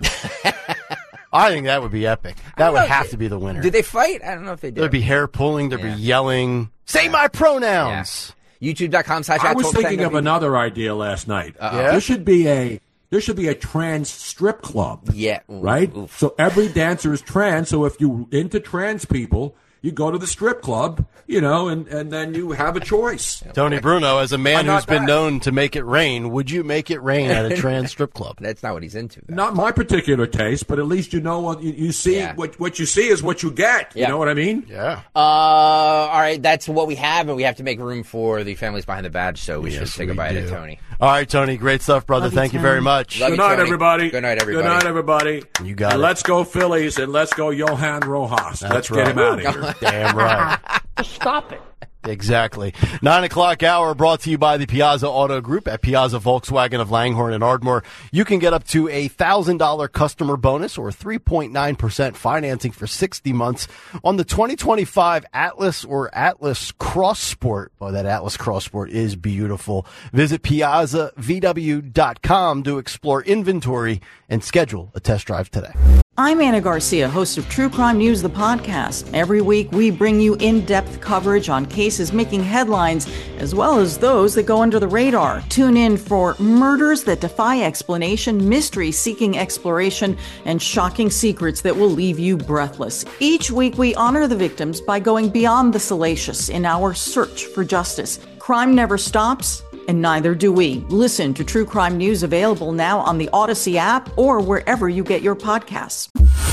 I think that would be epic. That would know if have they- to be the winner. Did they fight? I don't know if they did. There'd be hair pulling. There'd Yeah. be yelling. Say my pronouns. YouTube.com slash I was thinking of another idea last night. Uh-oh. Yeah? There should be a there should be a trans strip club. Yeah. Right? Oof. So every dancer is trans. So if you're into trans people, you go to the strip club, you know, and, and then you have a choice. Tony Bruno, as a man Why who's not been that? known to make it rain, would you make it rain at a trans strip club? That's not what he's into. Though. Not my particular taste, but at least you know what you, you see. Yeah. What what you see is what you get. Yeah. You know what I mean? Yeah. Uh, all right, that's what we have, and we have to make room for the families behind the badge, so we Yes, should say we goodbye do. to Tony. All right, Tony. Great stuff, brother. Love you, Thank you Tony. very much. Love Good you, night, Tony. everybody. Good night, everybody. Good night, everybody. You got and it. let's go Phillies, and let's go Johan Rojas. That's let's right. get him out of here. Damn right. Stop it. Exactly. Nine o'clock hour brought to you by the Piazza Auto Group at Piazza Volkswagen of Langhorne and Ardmore. You can get up to a thousand dollar customer bonus or three point nine percent financing for sixty months on the twenty twenty-five Atlas or Atlas Cross Sport. Oh, that Atlas Cross Sport is beautiful. Visit piazza v w dot com to explore inventory and schedule a test drive today. I'm Anna Garcia, host of True Crime News, the podcast. Every week, we bring you in-depth coverage on cases making headlines, as well as those that go under the radar. Tune in for murders that defy explanation, mysteries seeking exploration, and shocking secrets that will leave you breathless. Each week, we honor the victims by going beyond the salacious in our search for justice. Crime never stops, and neither do we. Listen to True Crime News, available now on the Odyssey app or wherever you get your podcasts.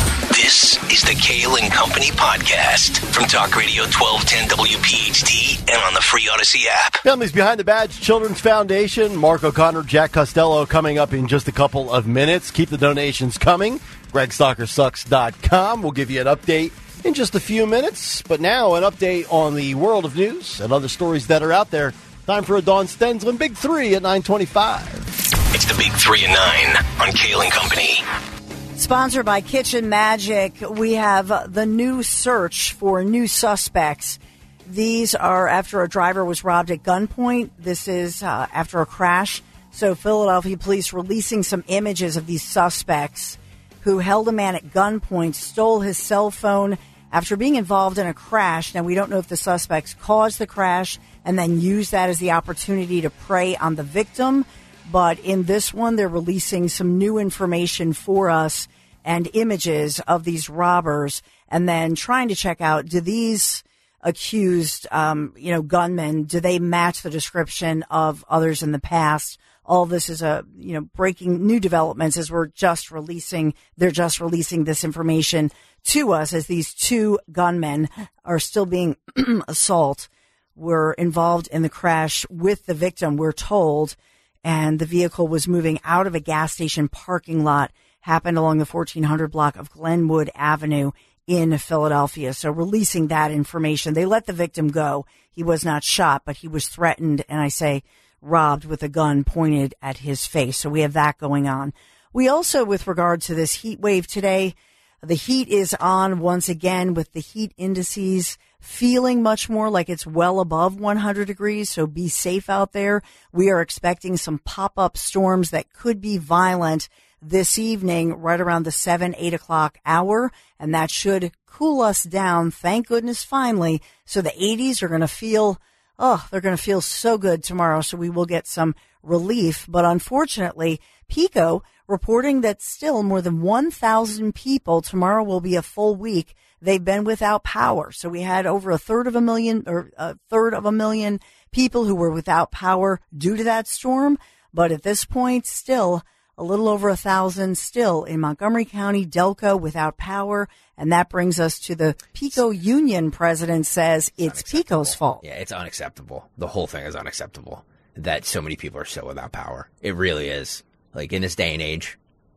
This is the Kale and Company podcast from Talk Radio twelve ten W P H T and on the free Odyssey app. Families Behind the Badge Children's Foundation, Mark O'Connor, Jack Costello coming up in just a couple of minutes. Keep the donations coming. Greg Stalker Sucks dot com. We'll give you an update in just a few minutes. But now an update on the world of news and other stories that are out there. Time for a Dawn Stensland Big Three at nine twenty-five. It's the Big Three and Nine on Kale and Company. Sponsored by Kitchen Magic, we have the new search for new suspects. These are after a driver was robbed at gunpoint. This is uh, after a crash. So Philadelphia police releasing some images of these suspects who held a man at gunpoint, stole his cell phone after being involved in a crash. Now, we don't know if the suspects caused the crash and then used that as the opportunity to prey on the victim. But in this one, they're releasing some new information for us and images of these robbers, and then trying to check out, do these accused, um, you know, gunmen, do they match the description of others in the past? All this is a, you know, breaking new developments as we're just releasing, they're just releasing this information to us as these two gunmen are still being assaulted, were involved in the crash with the victim, we're told. And the vehicle was moving out of a gas station parking lot, happened along the fourteen hundred block of Glenwood Avenue in Philadelphia. So releasing that information, they let the victim go. He was not shot, but he was threatened, and I say robbed, with a gun pointed at his face. So we have that going on. We also, with regard to this heat wave today, the heat is on once again, with the heat indices feeling much more like it's well above one hundred degrees. So be safe out there. We are expecting some pop-up storms that could be violent this evening, right around the seven, eight o'clock hour. And that should cool us down. Thank goodness, finally. So the eighties are going to feel, oh, they're going to feel so good tomorrow. So we will get some relief. But unfortunately, PECO reporting that still more than one thousand people, tomorrow will be a full week, they've been without power. So we had over a third of a million or a third of a million people who were without power due to that storm. But at this point, still a little over a thousand still in Montgomery County, Delco, without power. And that brings us to the PECO union president says it's, it's PECO's fault. Yeah, it's unacceptable. The whole thing is unacceptable that so many people are still without power. It really is. Like, in this day and age.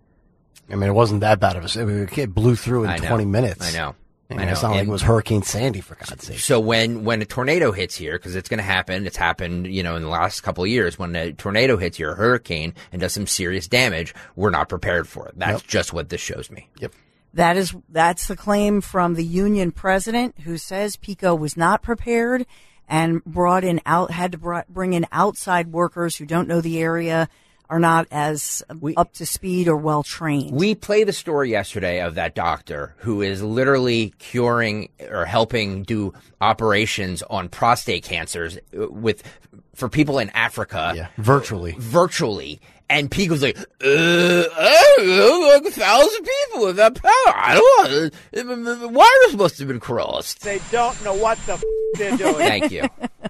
I mean, it wasn't that bad of a, it blew through in twenty minutes. I know. I, mean, I know. It's not and like it was Hurricane Sandy, for God's sake. So when, when a tornado hits here, because it's going to happen, it's happened, you know, in the last couple of years, when a tornado hits here, a hurricane, and does some serious damage, we're not prepared for it. That's yep. just what this shows me. Yep. That is, that's the claim from the union president, who says PECO was not prepared and brought in out, had to brought, bring in outside workers who don't know the area, are not as up to speed or well trained. We played the story yesterday of that doctor who is literally curing or helping do operations on prostate cancers with for people in Africa. Yeah, virtually. Virtually. And Pete was like, uh, I don't know, like a thousand people with that power. I don't know. The wires must have been crossed. They don't know what the f- they're doing. Thank you.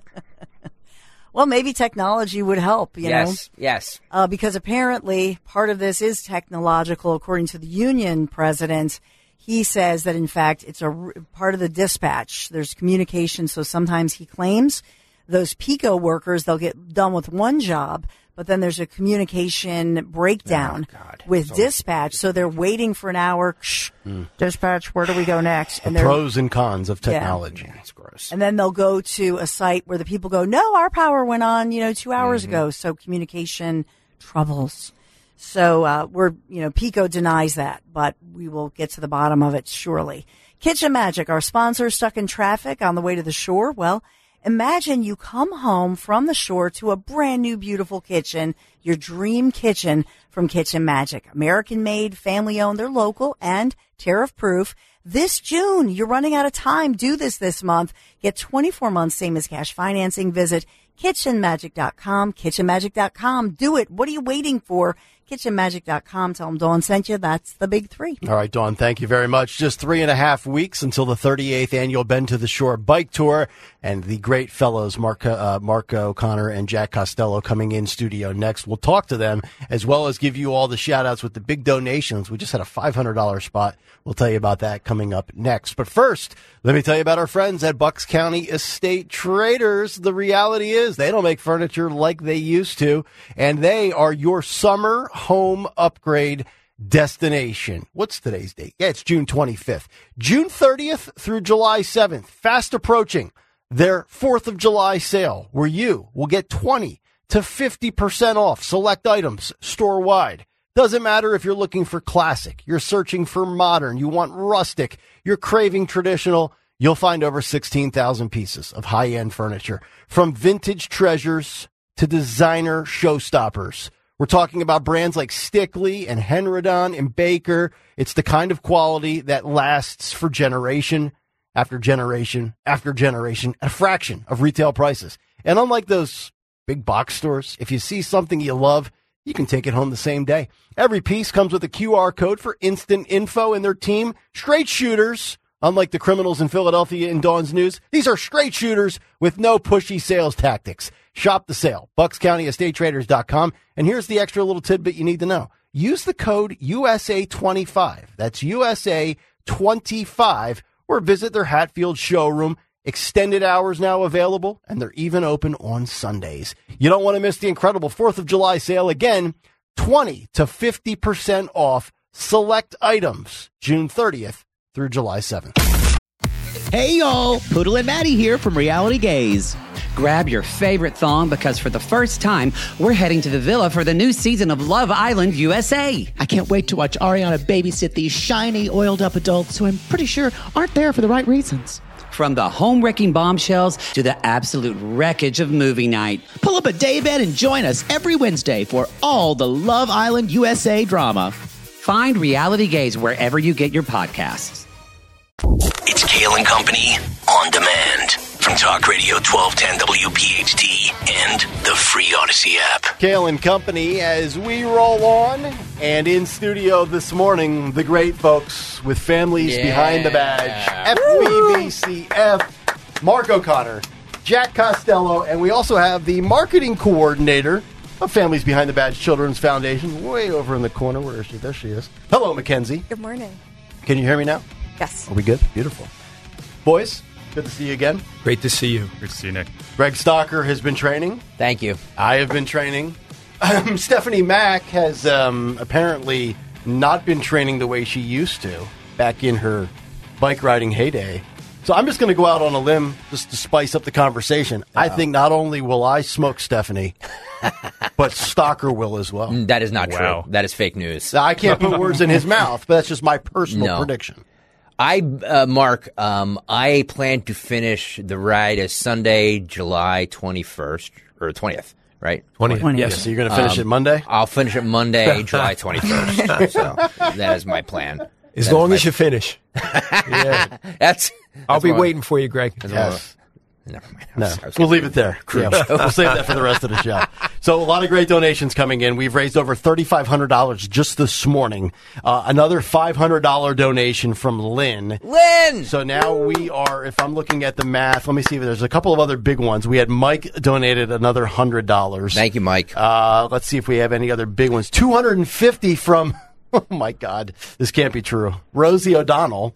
Well, maybe technology would help, you yes, know? Yes, yes. Uh, because apparently part of this is technological, according to the union president. He says that, in fact, it's a r- part of the dispatch. There's communication, so sometimes he claims those PICO workers, they'll get done with one job, but then there's a communication breakdown oh, with so, dispatch. So they're waiting for an hour. Shh, mm. Dispatch, where do we go next? And the pros and cons of technology. Yeah. It's gross. And then they'll go to a site where the people go, no, our power went on, you know, two hours mm-hmm. ago. So communication troubles. So uh, we're, you know, PICO denies that, but we will get to the bottom of it surely. Kitchen Magic, our sponsor, stuck in traffic on the way to the shore. Well, imagine you come home from the shore to a brand new, beautiful kitchen, your dream kitchen from Kitchen Magic. American made, family owned, they're local and tariff proof. This June, you're running out of time. Do this this month. Get twenty-four months, same as cash financing. Visit kitchen magic dot com, kitchen magic dot com. Do it. What are you waiting for? kitchen magic dot com. Tell them Dawn sent you. That's the big three. All right, Dawn, thank you very much. Just three and a half weeks until the thirty-eighth annual Bend to the Shore Bike Tour, and the great fellows, Mark, uh, Mark O'Connor and Jack Costello, coming in studio next. We'll talk to them, as well as give you all the shout-outs with the big donations. We just had a five hundred dollars spot. We'll tell you about that coming up next. But first, let me tell you about our friends at Bucks County Estate Traders. The reality is they don't make furniture like they used to, and they are your summer home upgrade destination. What's today's date? Yeah, it's June twenty-fifth. June thirtieth through July seventh. Fast approaching their fourth of July sale, where you will get twenty to fifty percent off select items store-wide. Doesn't matter if you're looking for classic, you're searching for modern, you want rustic, you're craving traditional, you'll find over sixteen thousand pieces of high-end furniture, from vintage treasures to designer showstoppers. We're talking about brands like Stickley and Henredon and Baker. It's the kind of quality that lasts for generation after generation after generation at a fraction of retail prices. And unlike those big box stores, if you see something you love, you can take it home the same day. Every piece comes with a Q R code for instant info, and their team, straight shooters, unlike the criminals in Philadelphia in Dawn's News, these are straight shooters with no pushy sales tactics. Shop the sale, bucks county estate traders dot com. And here's the extra little tidbit you need to know. Use the code U S A twenty-five. That's U S A twenty-five, or visit their Hatfield showroom. Extended hours now available, and they're even open on Sundays. You don't want to miss the incredible fourth of July sale. Again, twenty to fifty percent off select items, June thirtieth through July seventh. Hey, y'all. Poodle and Maddie here from Reality Gaze. Grab your favorite thong because for the first time, we're heading to the villa for the new season of Love Island U S A. I can't wait to watch Ariana babysit these shiny, oiled-up adults who I'm pretty sure aren't there for the right reasons. From the home-wrecking bombshells to the absolute wreckage of movie night. Pull up a daybed and join us every Wednesday for all the Love Island U S A drama. Find Reality Gaze wherever you get your podcasts. It's Kale and Company on demand from Talk Radio twelve ten W P H T and the free Odyssey app. Kale and Company as we roll on, and in studio this morning, the great folks with Families Yeah. Behind the Badge, F B B C F, Mark O'Connor, Jack Costello, and we also have the marketing coordinator of Families Behind the Badge Children's Foundation, way over in the corner. Where is she? There she is. Hello, Mackenzie. Good morning. Can you hear me now? Yes. Are we good? Beautiful. Boys, good to see you again. Great to see you. Good to see you, Nick. Greg Stalker has been training. Thank you. I have been training. Um, Stephanie Mack has um, apparently not been training the way she used to back in her bike riding heyday. So I'm just going to go out on a limb just to spice up the conversation. Uh-oh. I think not only will I smoke Stephanie, but Stalker will as well. That is not Wow. true. That is fake news. I can't put words in his mouth, but that's just my personal No. prediction. I, uh, Mark, um, I plan to finish the ride as Sunday, July twenty-first, or twentieth, right? twentieth. twentieth. Yes. So you're going to finish Um, it Monday? I'll finish it Monday, July twenty-first. So that is my plan. As That long is as you finish. Yeah. That's. I'll that's be one- waiting for you, Greg. that's Yes. one of- Never mind. I No, was- I was we'll gonna- leave it there. Cruise. Yeah, we'll save that for the rest of the show. So a lot of great donations coming in. We've raised over thirty-five hundred dollars just this morning. Uh, another five hundred dollars donation from Lynn. Lynn! So now we are, if I'm looking at the math, let me see if there's a couple of other big ones. We had Mike donated another one hundred dollars. Thank you, Mike. Uh, let's see if we have any other big ones. two hundred fifty from, oh my God, this can't be true. Rosie O'Donnell.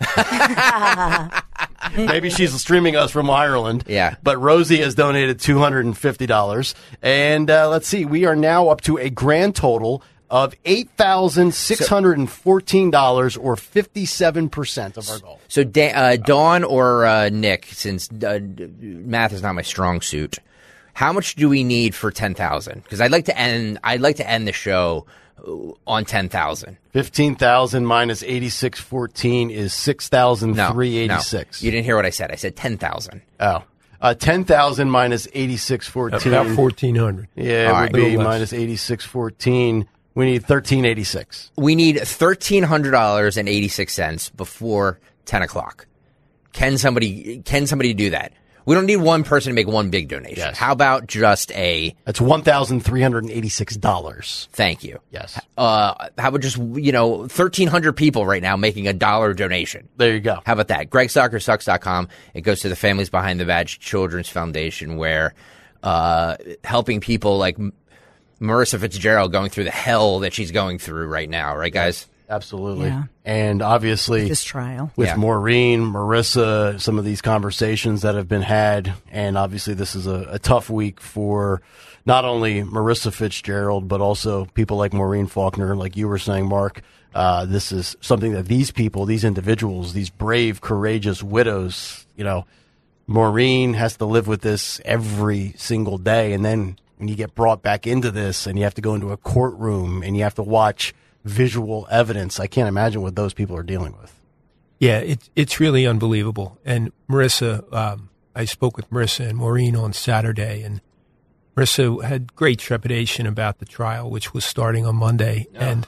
Maybe she's streaming us from Ireland. Yeah. But Rosie has donated two hundred fifty dollars. And uh, let's see, we are now up to a grand total of eight thousand six hundred fourteen dollars or fifty-seven percent of our goal. So, da- uh, Dawn or uh, Nick, since uh, math is not my strong suit, how much do we need for ten thousand? Because I'd like to end. I'd like to end the show on ten thousand. fifteen thousand minus eighty-six fourteen is six thousand three hundred eighty-six. No, you didn't hear what I said. I said ten thousand. Oh. Uh, ten thousand minus eighty-six fourteen. About fourteen hundred. Yeah, it All would right. be Little less. minus eighty-six fourteen. We need thirteen eighty-six. We need thirteen hundred dollars and eighty six cents before ten o'clock. Can somebody? Can somebody do that? We don't need one person to make one big donation. Yes. How about just a? That's one thousand three hundred eighty-six dollars. Thank you. Yes. Uh, how about just, you know, thirteen hundred people right now making a dollar donation? There you go. How about that? Greg Soccer Sucks dot com. It goes to the Families Behind the Badge Children's Foundation, where uh, helping people like M- Marissa Fitzgerald going through the hell that she's going through right now. Right, guys? Absolutely. Yeah. And obviously, This trial. with Yeah. Maureen, Marissa, some of these conversations that have been had. And obviously, this is a, a tough week for not only Marissa Fitzgerald, but also people like Maureen Faulkner, like you were saying, Mark. Uh, this is something that these people, these individuals, these brave, courageous widows, you know, Maureen has to live with this every single day. And then when you get brought back into this and you have to go into a courtroom and you have to watch visual evidence, I can't imagine what those people are dealing with. Yeah, it, it's really unbelievable. And Marissa, um, I spoke with Marissa and Maureen on Saturday, and Marissa had great trepidation about the trial, which was starting on Monday. Oh. And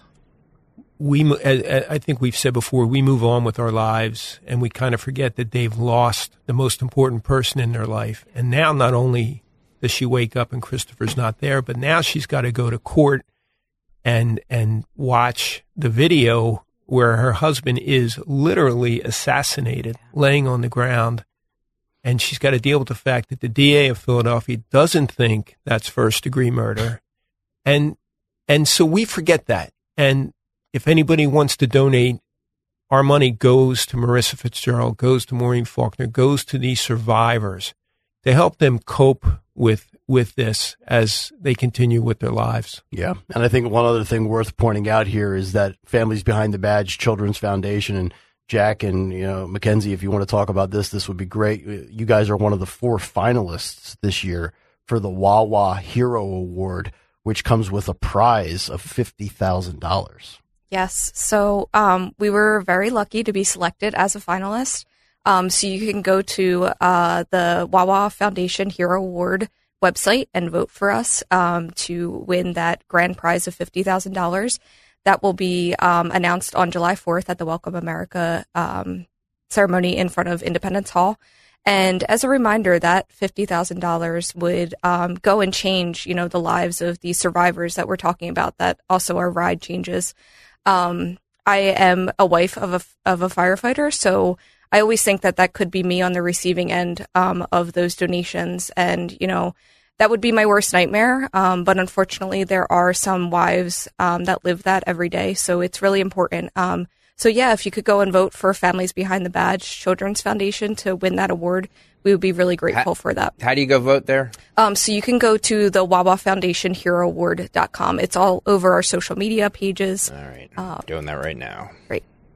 we, mo- as- as I think we've said before, we move on with our lives, and we kind of forget that they've lost the most important person in their life. And now not only does she wake up and Christopher's not there, but now she's got to go to court and and watch the video where her husband is literally assassinated, laying on the ground. And she's got to deal with the fact that the D A of Philadelphia doesn't think that's first-degree murder. And and so we forget that. And if anybody wants to donate, our money goes to Marissa Fitzgerald, goes to Maureen Faulkner, goes to these survivors to help them cope with with this as they continue with their lives. Yeah. And I think one other thing worth pointing out here is that Families Behind the Badge Children's Foundation, and Jack and, you know, Mackenzie, if you want to talk about this, this would be great. You guys are one of the four finalists this year for the Wawa Hero Award, which comes with a prize of fifty thousand dollars. Yes. So um, we were very lucky to be selected as a finalist. Um, so you can go to uh, the Wawa Foundation Hero Award website and vote for us um, to win that grand prize of fifty thousand dollars. That will be um, announced on July fourth at the Welcome America um, ceremony in front of Independence Hall. And as a reminder, that fifty thousand dollars would um, go and change, you know, the lives of these survivors that we're talking about, that also are ride changes. Um, I am a wife of a, of a firefighter, so I always think that that could be me on the receiving end um, of those donations. And, you know, that would be my worst nightmare. Um, but unfortunately, there are some wives um, that live that every day. So it's really important. Um, so, yeah, if you could go and vote for Families Behind the Badge Children's Foundation to win that award, we would be really grateful how, for that. How do you go vote there? Um, so you can go to the Wawa Foundation Hero Award dot com. It's all over our social media pages. All right. Uh, Doing that right now. Great.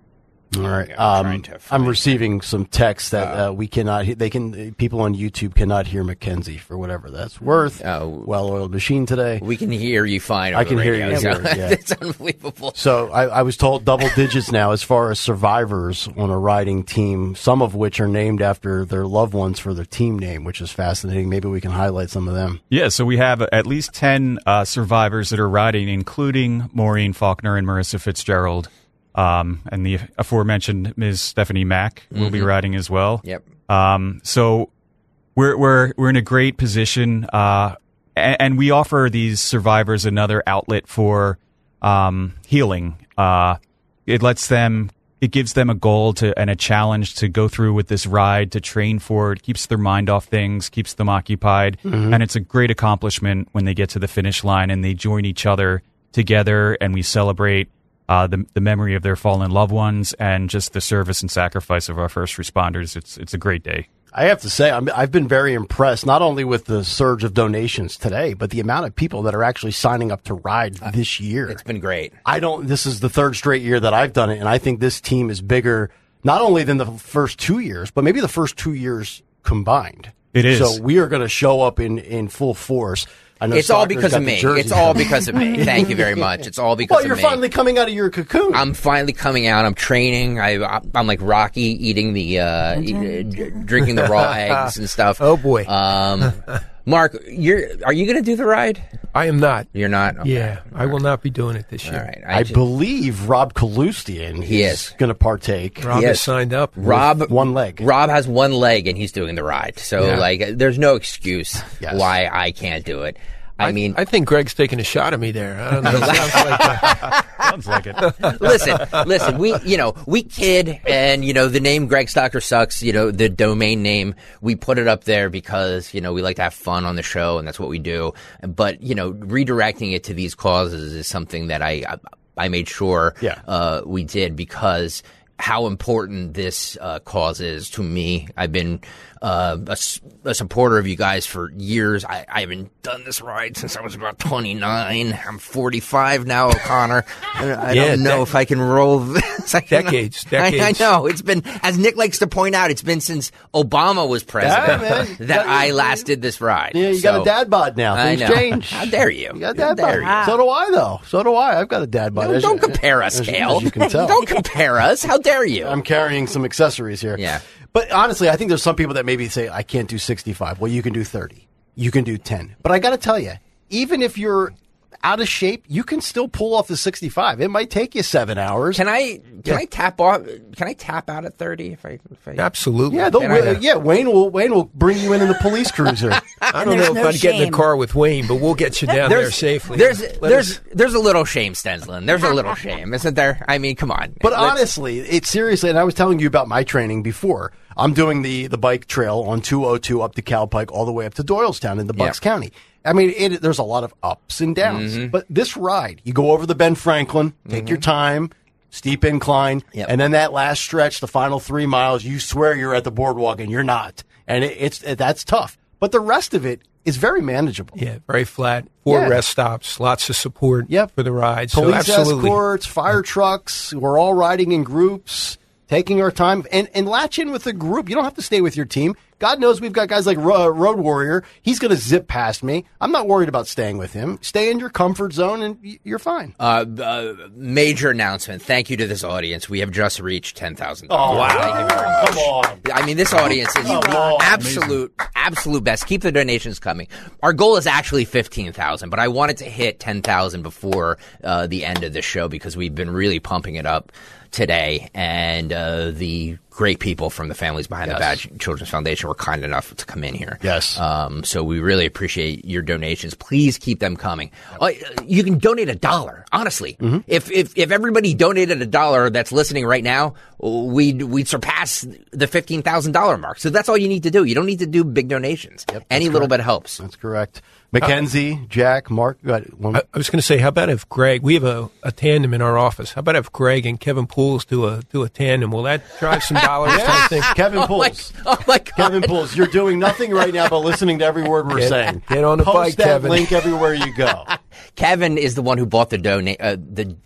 All right. Um, I'm receiving some texts that uh, we cannot. he- They can. People on YouTube cannot hear Mackenzie for whatever that's worth. Oh, well-oiled machine today. We can hear you fine. I over can the hear radio, you. so Here, yeah. it's unbelievable. So I, I was told double digits now as far as survivors on a riding team, some of which are named after their loved ones for their team name, which is fascinating. Maybe we can highlight some of them. Yeah, so we have at least ten uh, survivors that are riding, including Maureen Faulkner and Marissa Fitzgerald. Um, and the aforementioned Miz Stephanie Mack will be Mhm. riding as well. Yep. Um, so we're we're we're in a great position, uh, and, and we offer these survivors another outlet for um, healing. Uh, it lets them, it gives them a goal to and a challenge to go through with this ride, to train for it, keeps their mind off things, keeps them occupied, Mhm. and it's a great accomplishment when they get to the finish line and they join each other together, and we celebrate. Uh, the the memory of their fallen loved ones and just the service and sacrifice of our first responders. It's it's a great day. I have to say, I'm, I've been very impressed, not only with the surge of donations today, but the amount of people that are actually signing up to ride this year. It's been great. I don't, this is the third straight year that I've done it, and I think this team is bigger, not only than the first two years, but maybe the first two years combined. It is. So we are going to show up in, in full force. I know It's all Soccer's because got of the me. jerseys It's all coming. because of me. Thank you very much. It's all because Well, of you're me. finally coming out of your cocoon. I'm finally coming out. I'm training. I, I'm like Rocky, eating the, uh, e- d- drinking the raw eggs and stuff. Oh boy. Um, Mark, you're are you going to do the ride? I am not. You're not. Okay. Yeah, I will not be doing it this year. All right. I, just- believe Rob Kalustian He is going to partake. Rob Yes. is signed up. Rob one leg. Rob has one leg and he's doing the ride. So Yeah. like, there's no excuse Yes. why I can't do it. I, mean, I think Greg's taking a shot at me there. I don't know. It sounds like uh, Sounds like it. listen, listen, we, you know, we kid and, you know, the name Greg Stocker Sucks, you know, the domain name, we put it up there because, you know, we like to have fun on the show and that's what we do. But, you know, redirecting it to these causes is something that I, I, I made sure, Yeah. uh, we did because how important this uh, cause is to me. I've been uh, a, s- a supporter of you guys for years. I, I haven't done this ride since I was about twenty-nine. I'm forty-five now, O'Connor. I, I Yeah, don't know dec- if I can roll this. I don't know. Decades, I, I decades. know. It's been, as Nick likes to point out, it's been since Obama was president Yeah, man. You that got- I last did this ride. Yeah, you So, got a dad bod now. I Things know. change. How dare you? You got a How dad bod. dare you? So do I, though. So do I. I've got a dad bod. No, as don't you- compare us, as you- Kale. as you can tell. Don't compare us. How dare you? I'm carrying some accessories here. Yeah. But honestly, I think there's some people that maybe say, I can't do sixty-five. Well, you can do thirty. You can do ten. But I got to tell you, even if you're out of shape, you can still pull off the sixty-five. It might take you seven hours. Can I can Yeah. I tap off? Can I tap out at thirty? If I, if I absolutely. Yeah, they'll, Can I- yeah. Wayne will Wayne will bring you in in the police cruiser. I don't there's know if no I'd get in the shame. car with Wayne, but we'll get you down there there's safely. there's Let there's us- there's a little shame, Stenslin. There's a little shame, isn't there? I mean, come on. But Let's- honestly, it's seriously, and I was telling you about my training before. I'm doing the, the bike trail on two oh two up to Cowpike all the way up to Doylestown in the Bucks Yeah. County. I mean, it, there's a lot of ups and downs. Mhm. But this ride, you go over the Ben Franklin, take your time, steep incline, Yep. and then that last stretch, the final three miles, you swear you're at the boardwalk and you're not. And it, it's it, that's tough. But the rest of it is very manageable. yeah, very flat. Four Yeah. rest stops, lots of support Yep. for the ride. Police so absolutely. escorts, fire trucks. We're all riding in groups, taking our time, and, and latch in with the group. You don't have to stay with your team. God knows we've got guys like Ro- Road Warrior. He's going to zip past me. I'm not worried about staying with him. Stay in your comfort zone, and y- you're fine. Uh, uh, major announcement. Thank you to this audience. We have just reached ten thousand. Oh, wow. Thank you very much. Come on. I mean, this audience is Come on. absolute, absolute best. Keep the donations coming. Our goal is actually fifteen thousand, but I wanted to hit ten thousand before uh, the end of the show because we've been really pumping it up today, and uh, the great people from the Families Behind the Badge Children's Foundation were kind enough to come in here. Yes. Um, so we really appreciate your donations. Please keep them coming. Uh, you can donate a dollar. Honestly, Mm-hmm. if if if everybody donated a dollar that's listening right now, we'd we'd surpass the fifteen thousand dollar mark. So that's all you need to do. You don't need to do big donations. Any little bit helps. That's correct. Mackenzie, Jack, Mark. Go ahead. One- I, I was going to say, how about if Greg? We have a, a tandem in our office. How about if Greg and Kevin Pools do a do a tandem? Will that drive some dollars? I think. Kevin Oh my, Pools. oh my God. Kevin Pools, you're doing nothing right now but listening to every word we're Get- saying. get on the Post bike, that Kevin. link everywhere you go. Kevin is the one who bought the donate uh, the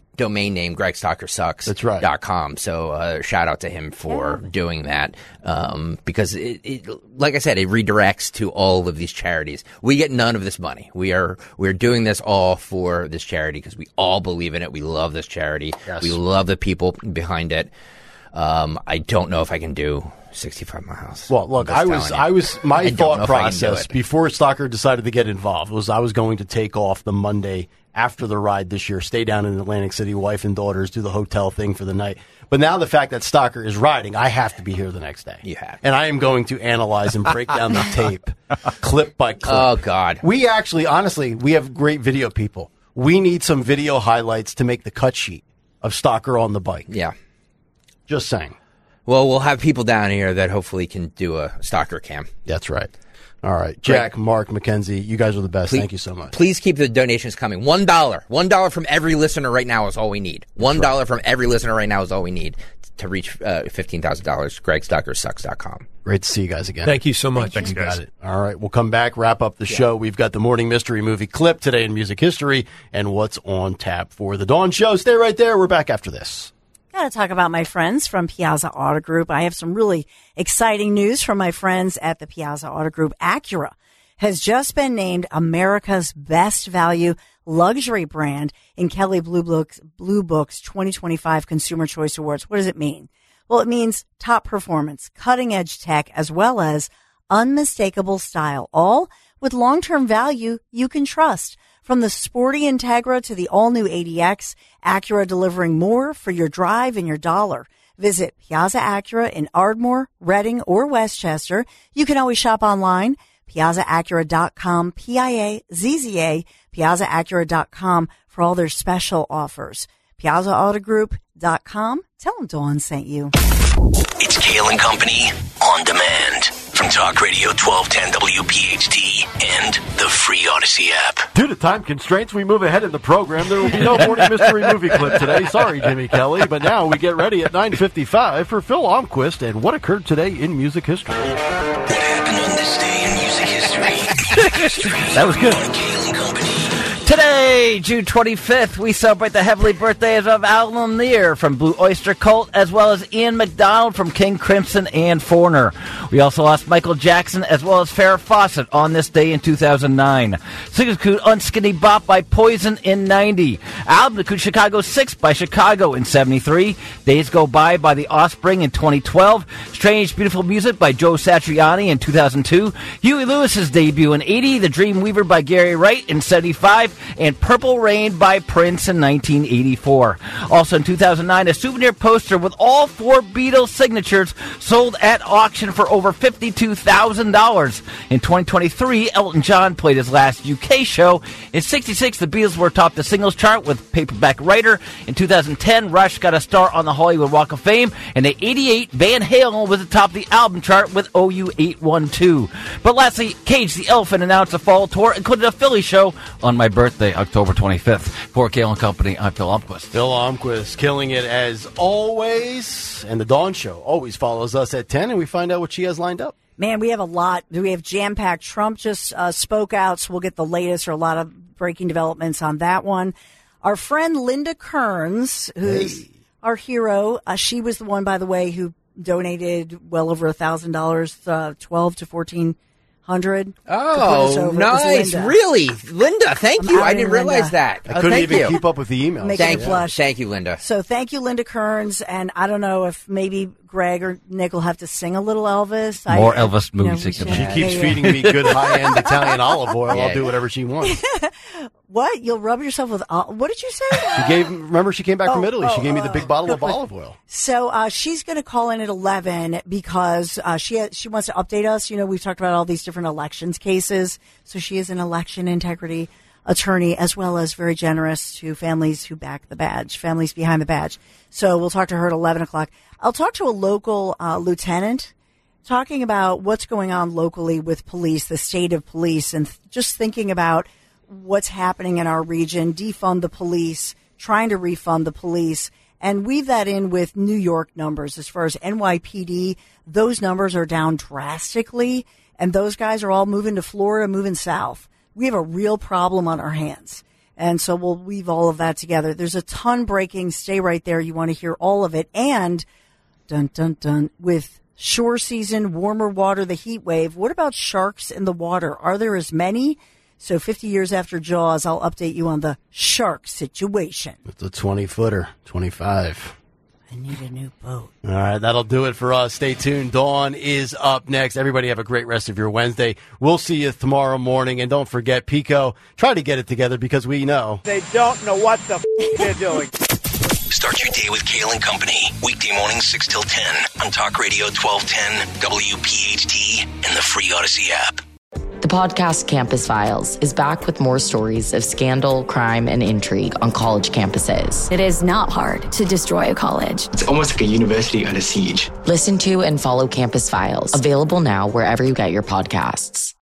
domain name, Greg Stalker Sucks. That's right. Dot com. So uh, shout out to him for yeah. doing that um, because, it, it, like I said, it redirects to all of these charities. We get none of this money. We are we're doing this all for this charity because we all believe in it. We love this charity. Yes. We love the people behind it. Um, I don't know if I can do sixty-five miles. Well, look, I was, I was, my I thought process before Stalker decided to get involved was I was going to take off the Monday after the ride this year, stay down in Atlantic City, wife and daughters, do the hotel thing for the night. But now the fact that Stalker is riding, I have to be here the next day. You have. And I am going to analyze and break down the tape, clip by clip. Oh, God. We actually, honestly, we have great video people. We need some video highlights to make the cut sheet of Stalker on the bike. Yeah. Just saying. Well, we'll have people down here that hopefully can do a Stalker cam. That's right. All right. Jack, Great. Mark, Mackenzie, you guys are the best. Please, Thank you so much. Please keep the donations coming. One dollar. One dollar from every listener right now is all we need. One dollar right. from every listener right now is all we need to reach uh, fifteen thousand dollars. Greg Stalker Sucks dot com. Great to see you guys again. Thank you so much. Thanks, you guys. Got it. All right. We'll come back, wrap up the yeah. show. We've got the Morning Mystery Movie clip today in music history and what's on tap for the Dawn Show. Stay right there. We're back after this. Got to talk about my friends from Piazza Auto Group. I have some really exciting news from my friends at the Piazza Auto Group. Acura has just been named America's best value luxury brand in Kelley Blue Book's, Blue Book's twenty twenty-five Consumer Choice Awards. What does it mean? Well, it means top performance, cutting edge tech, as well as unmistakable style, all with long-term value you can trust. From the sporty Integra to the all-new A D X, Acura delivering more for your drive and your dollar. Visit Piazza Acura in Ardmore, Reading, or Westchester. You can always shop online, piazza acura dot com, P I A Z Z A, piazza acura dot com for all their special offers. piazza auto group dot com. Tell them Dawn sent you. It's Kale and Company on demand from Talk Radio twelve ten W P H T and the free Odyssey app. Due to time constraints, we move ahead in the program. There will be no Morning Mystery Movie clip today. Sorry, Jimmy Kelly. But now we get ready at nine fifty-five for Phil Almquist and what occurred today in music history. What happened on this day in music history? That was good. On Kale and Company. Today, June twenty-fifth, we celebrate the heavenly birthdays of Al Lemire from Blue Oyster Cult, as well as Ian McDonald from King Crimson and Foreigner. We also lost Michael Jackson, as well as Farrah Fawcett on this day in two thousand nine. Singles include Unskinny Bop by Poison in ninety. Album includes Chicago six by Chicago in seventy-three. Days Go By by The Offspring in twenty twelve. Strange Beautiful Music by Joe Satriani in two thousand two. Huey Lewis's debut in eighty. The Dream Weaver by Gary Wright in seventy-five. And Purple Rain by Prince in nineteen eighty-four. Also in two thousand nine, a souvenir poster with all four Beatles signatures sold at auction for over fifty-two thousand dollars. In twenty twenty-three, Elton John played his last U K show. In sixty-six, the Beatles were atop the singles chart with Paperback Writer. In two thousand ten, Rush got a star on the Hollywood Walk of Fame. And in eighty-eight, Van Halen was atop the album chart with O U eight twelve. But lastly, Cage the Elephant announced a fall tour, including a Philly show on my birthday. October twenty-fifth. For Kale and Company, I'm Phil Almquist. Phil Almquist, killing it as always. And the Dawn Show always follows us at ten, and we find out what she has lined up. Man, we have a lot. We have jam-packed. Trump just uh, spoke out, so we'll get the latest or a lot of breaking developments on that one. Our friend Linda Kearns, who's hey. our hero, uh, she was the one, by the way, who donated well over one thousand dollars, uh, twelve to fourteen hundred. Oh, nice. Linda. Really? Linda, thank you. I didn't realize Linda. that. I oh, couldn't thank even you. keep up with the emails. Make thank it you. flush. Thank you, Linda. So thank you, Linda Kearns. And I don't know if maybe Greg or Nick will have to sing a little Elvis. More I, Elvis movie you know, signal. She yeah, keeps yeah. feeding me good high-end Italian olive oil. Yeah. I'll do whatever she wants. What? You'll rub yourself with, uh, what did you say? She gave, remember she came back oh, from Italy. Oh, she gave me the big bottle uh, of olive oil. So uh, she's going to call in at eleven because uh, she ha- she wants to update us. You know, we've talked about all these different elections cases. So she is an election integrity attorney, as well as very generous to families who back the badge, families behind the badge. So we'll talk to her at eleven o'clock. I'll talk to a local uh, lieutenant talking about what's going on locally with police, the state of police, and th- just thinking about what's happening in our region, defund the police, trying to refund the police, and weave that in with New York numbers. As far as N Y P D, those numbers are down drastically, and those guys are all moving to Florida, moving south. We have a real problem on our hands. And so we'll weave all of that together. There's a ton breaking. Stay right there. You want to hear all of it. And dun, dun, dun, with shore season, warmer water, the heat wave, what about sharks in the water? Are there as many? So fifty years after Jaws, I'll update you on the shark situation. It's a twenty-footer, twenty-five. I need a new boat. All right, that'll do it for us. Stay tuned. Dawn is up next. Everybody have a great rest of your Wednesday. We'll see you tomorrow morning. And don't forget, Pico, try to get it together because we know. They don't know what the f- they're doing. Start your day with Kale and Company. Weekday mornings six till ten on Talk Radio twelve ten, W P H T, and the free Odyssey app. The podcast Campus Files is back with more stories of scandal, crime, and intrigue on college campuses. It is not hard to destroy a college. It's almost like a university under siege. Listen to and follow Campus Files, available now wherever you get your podcasts.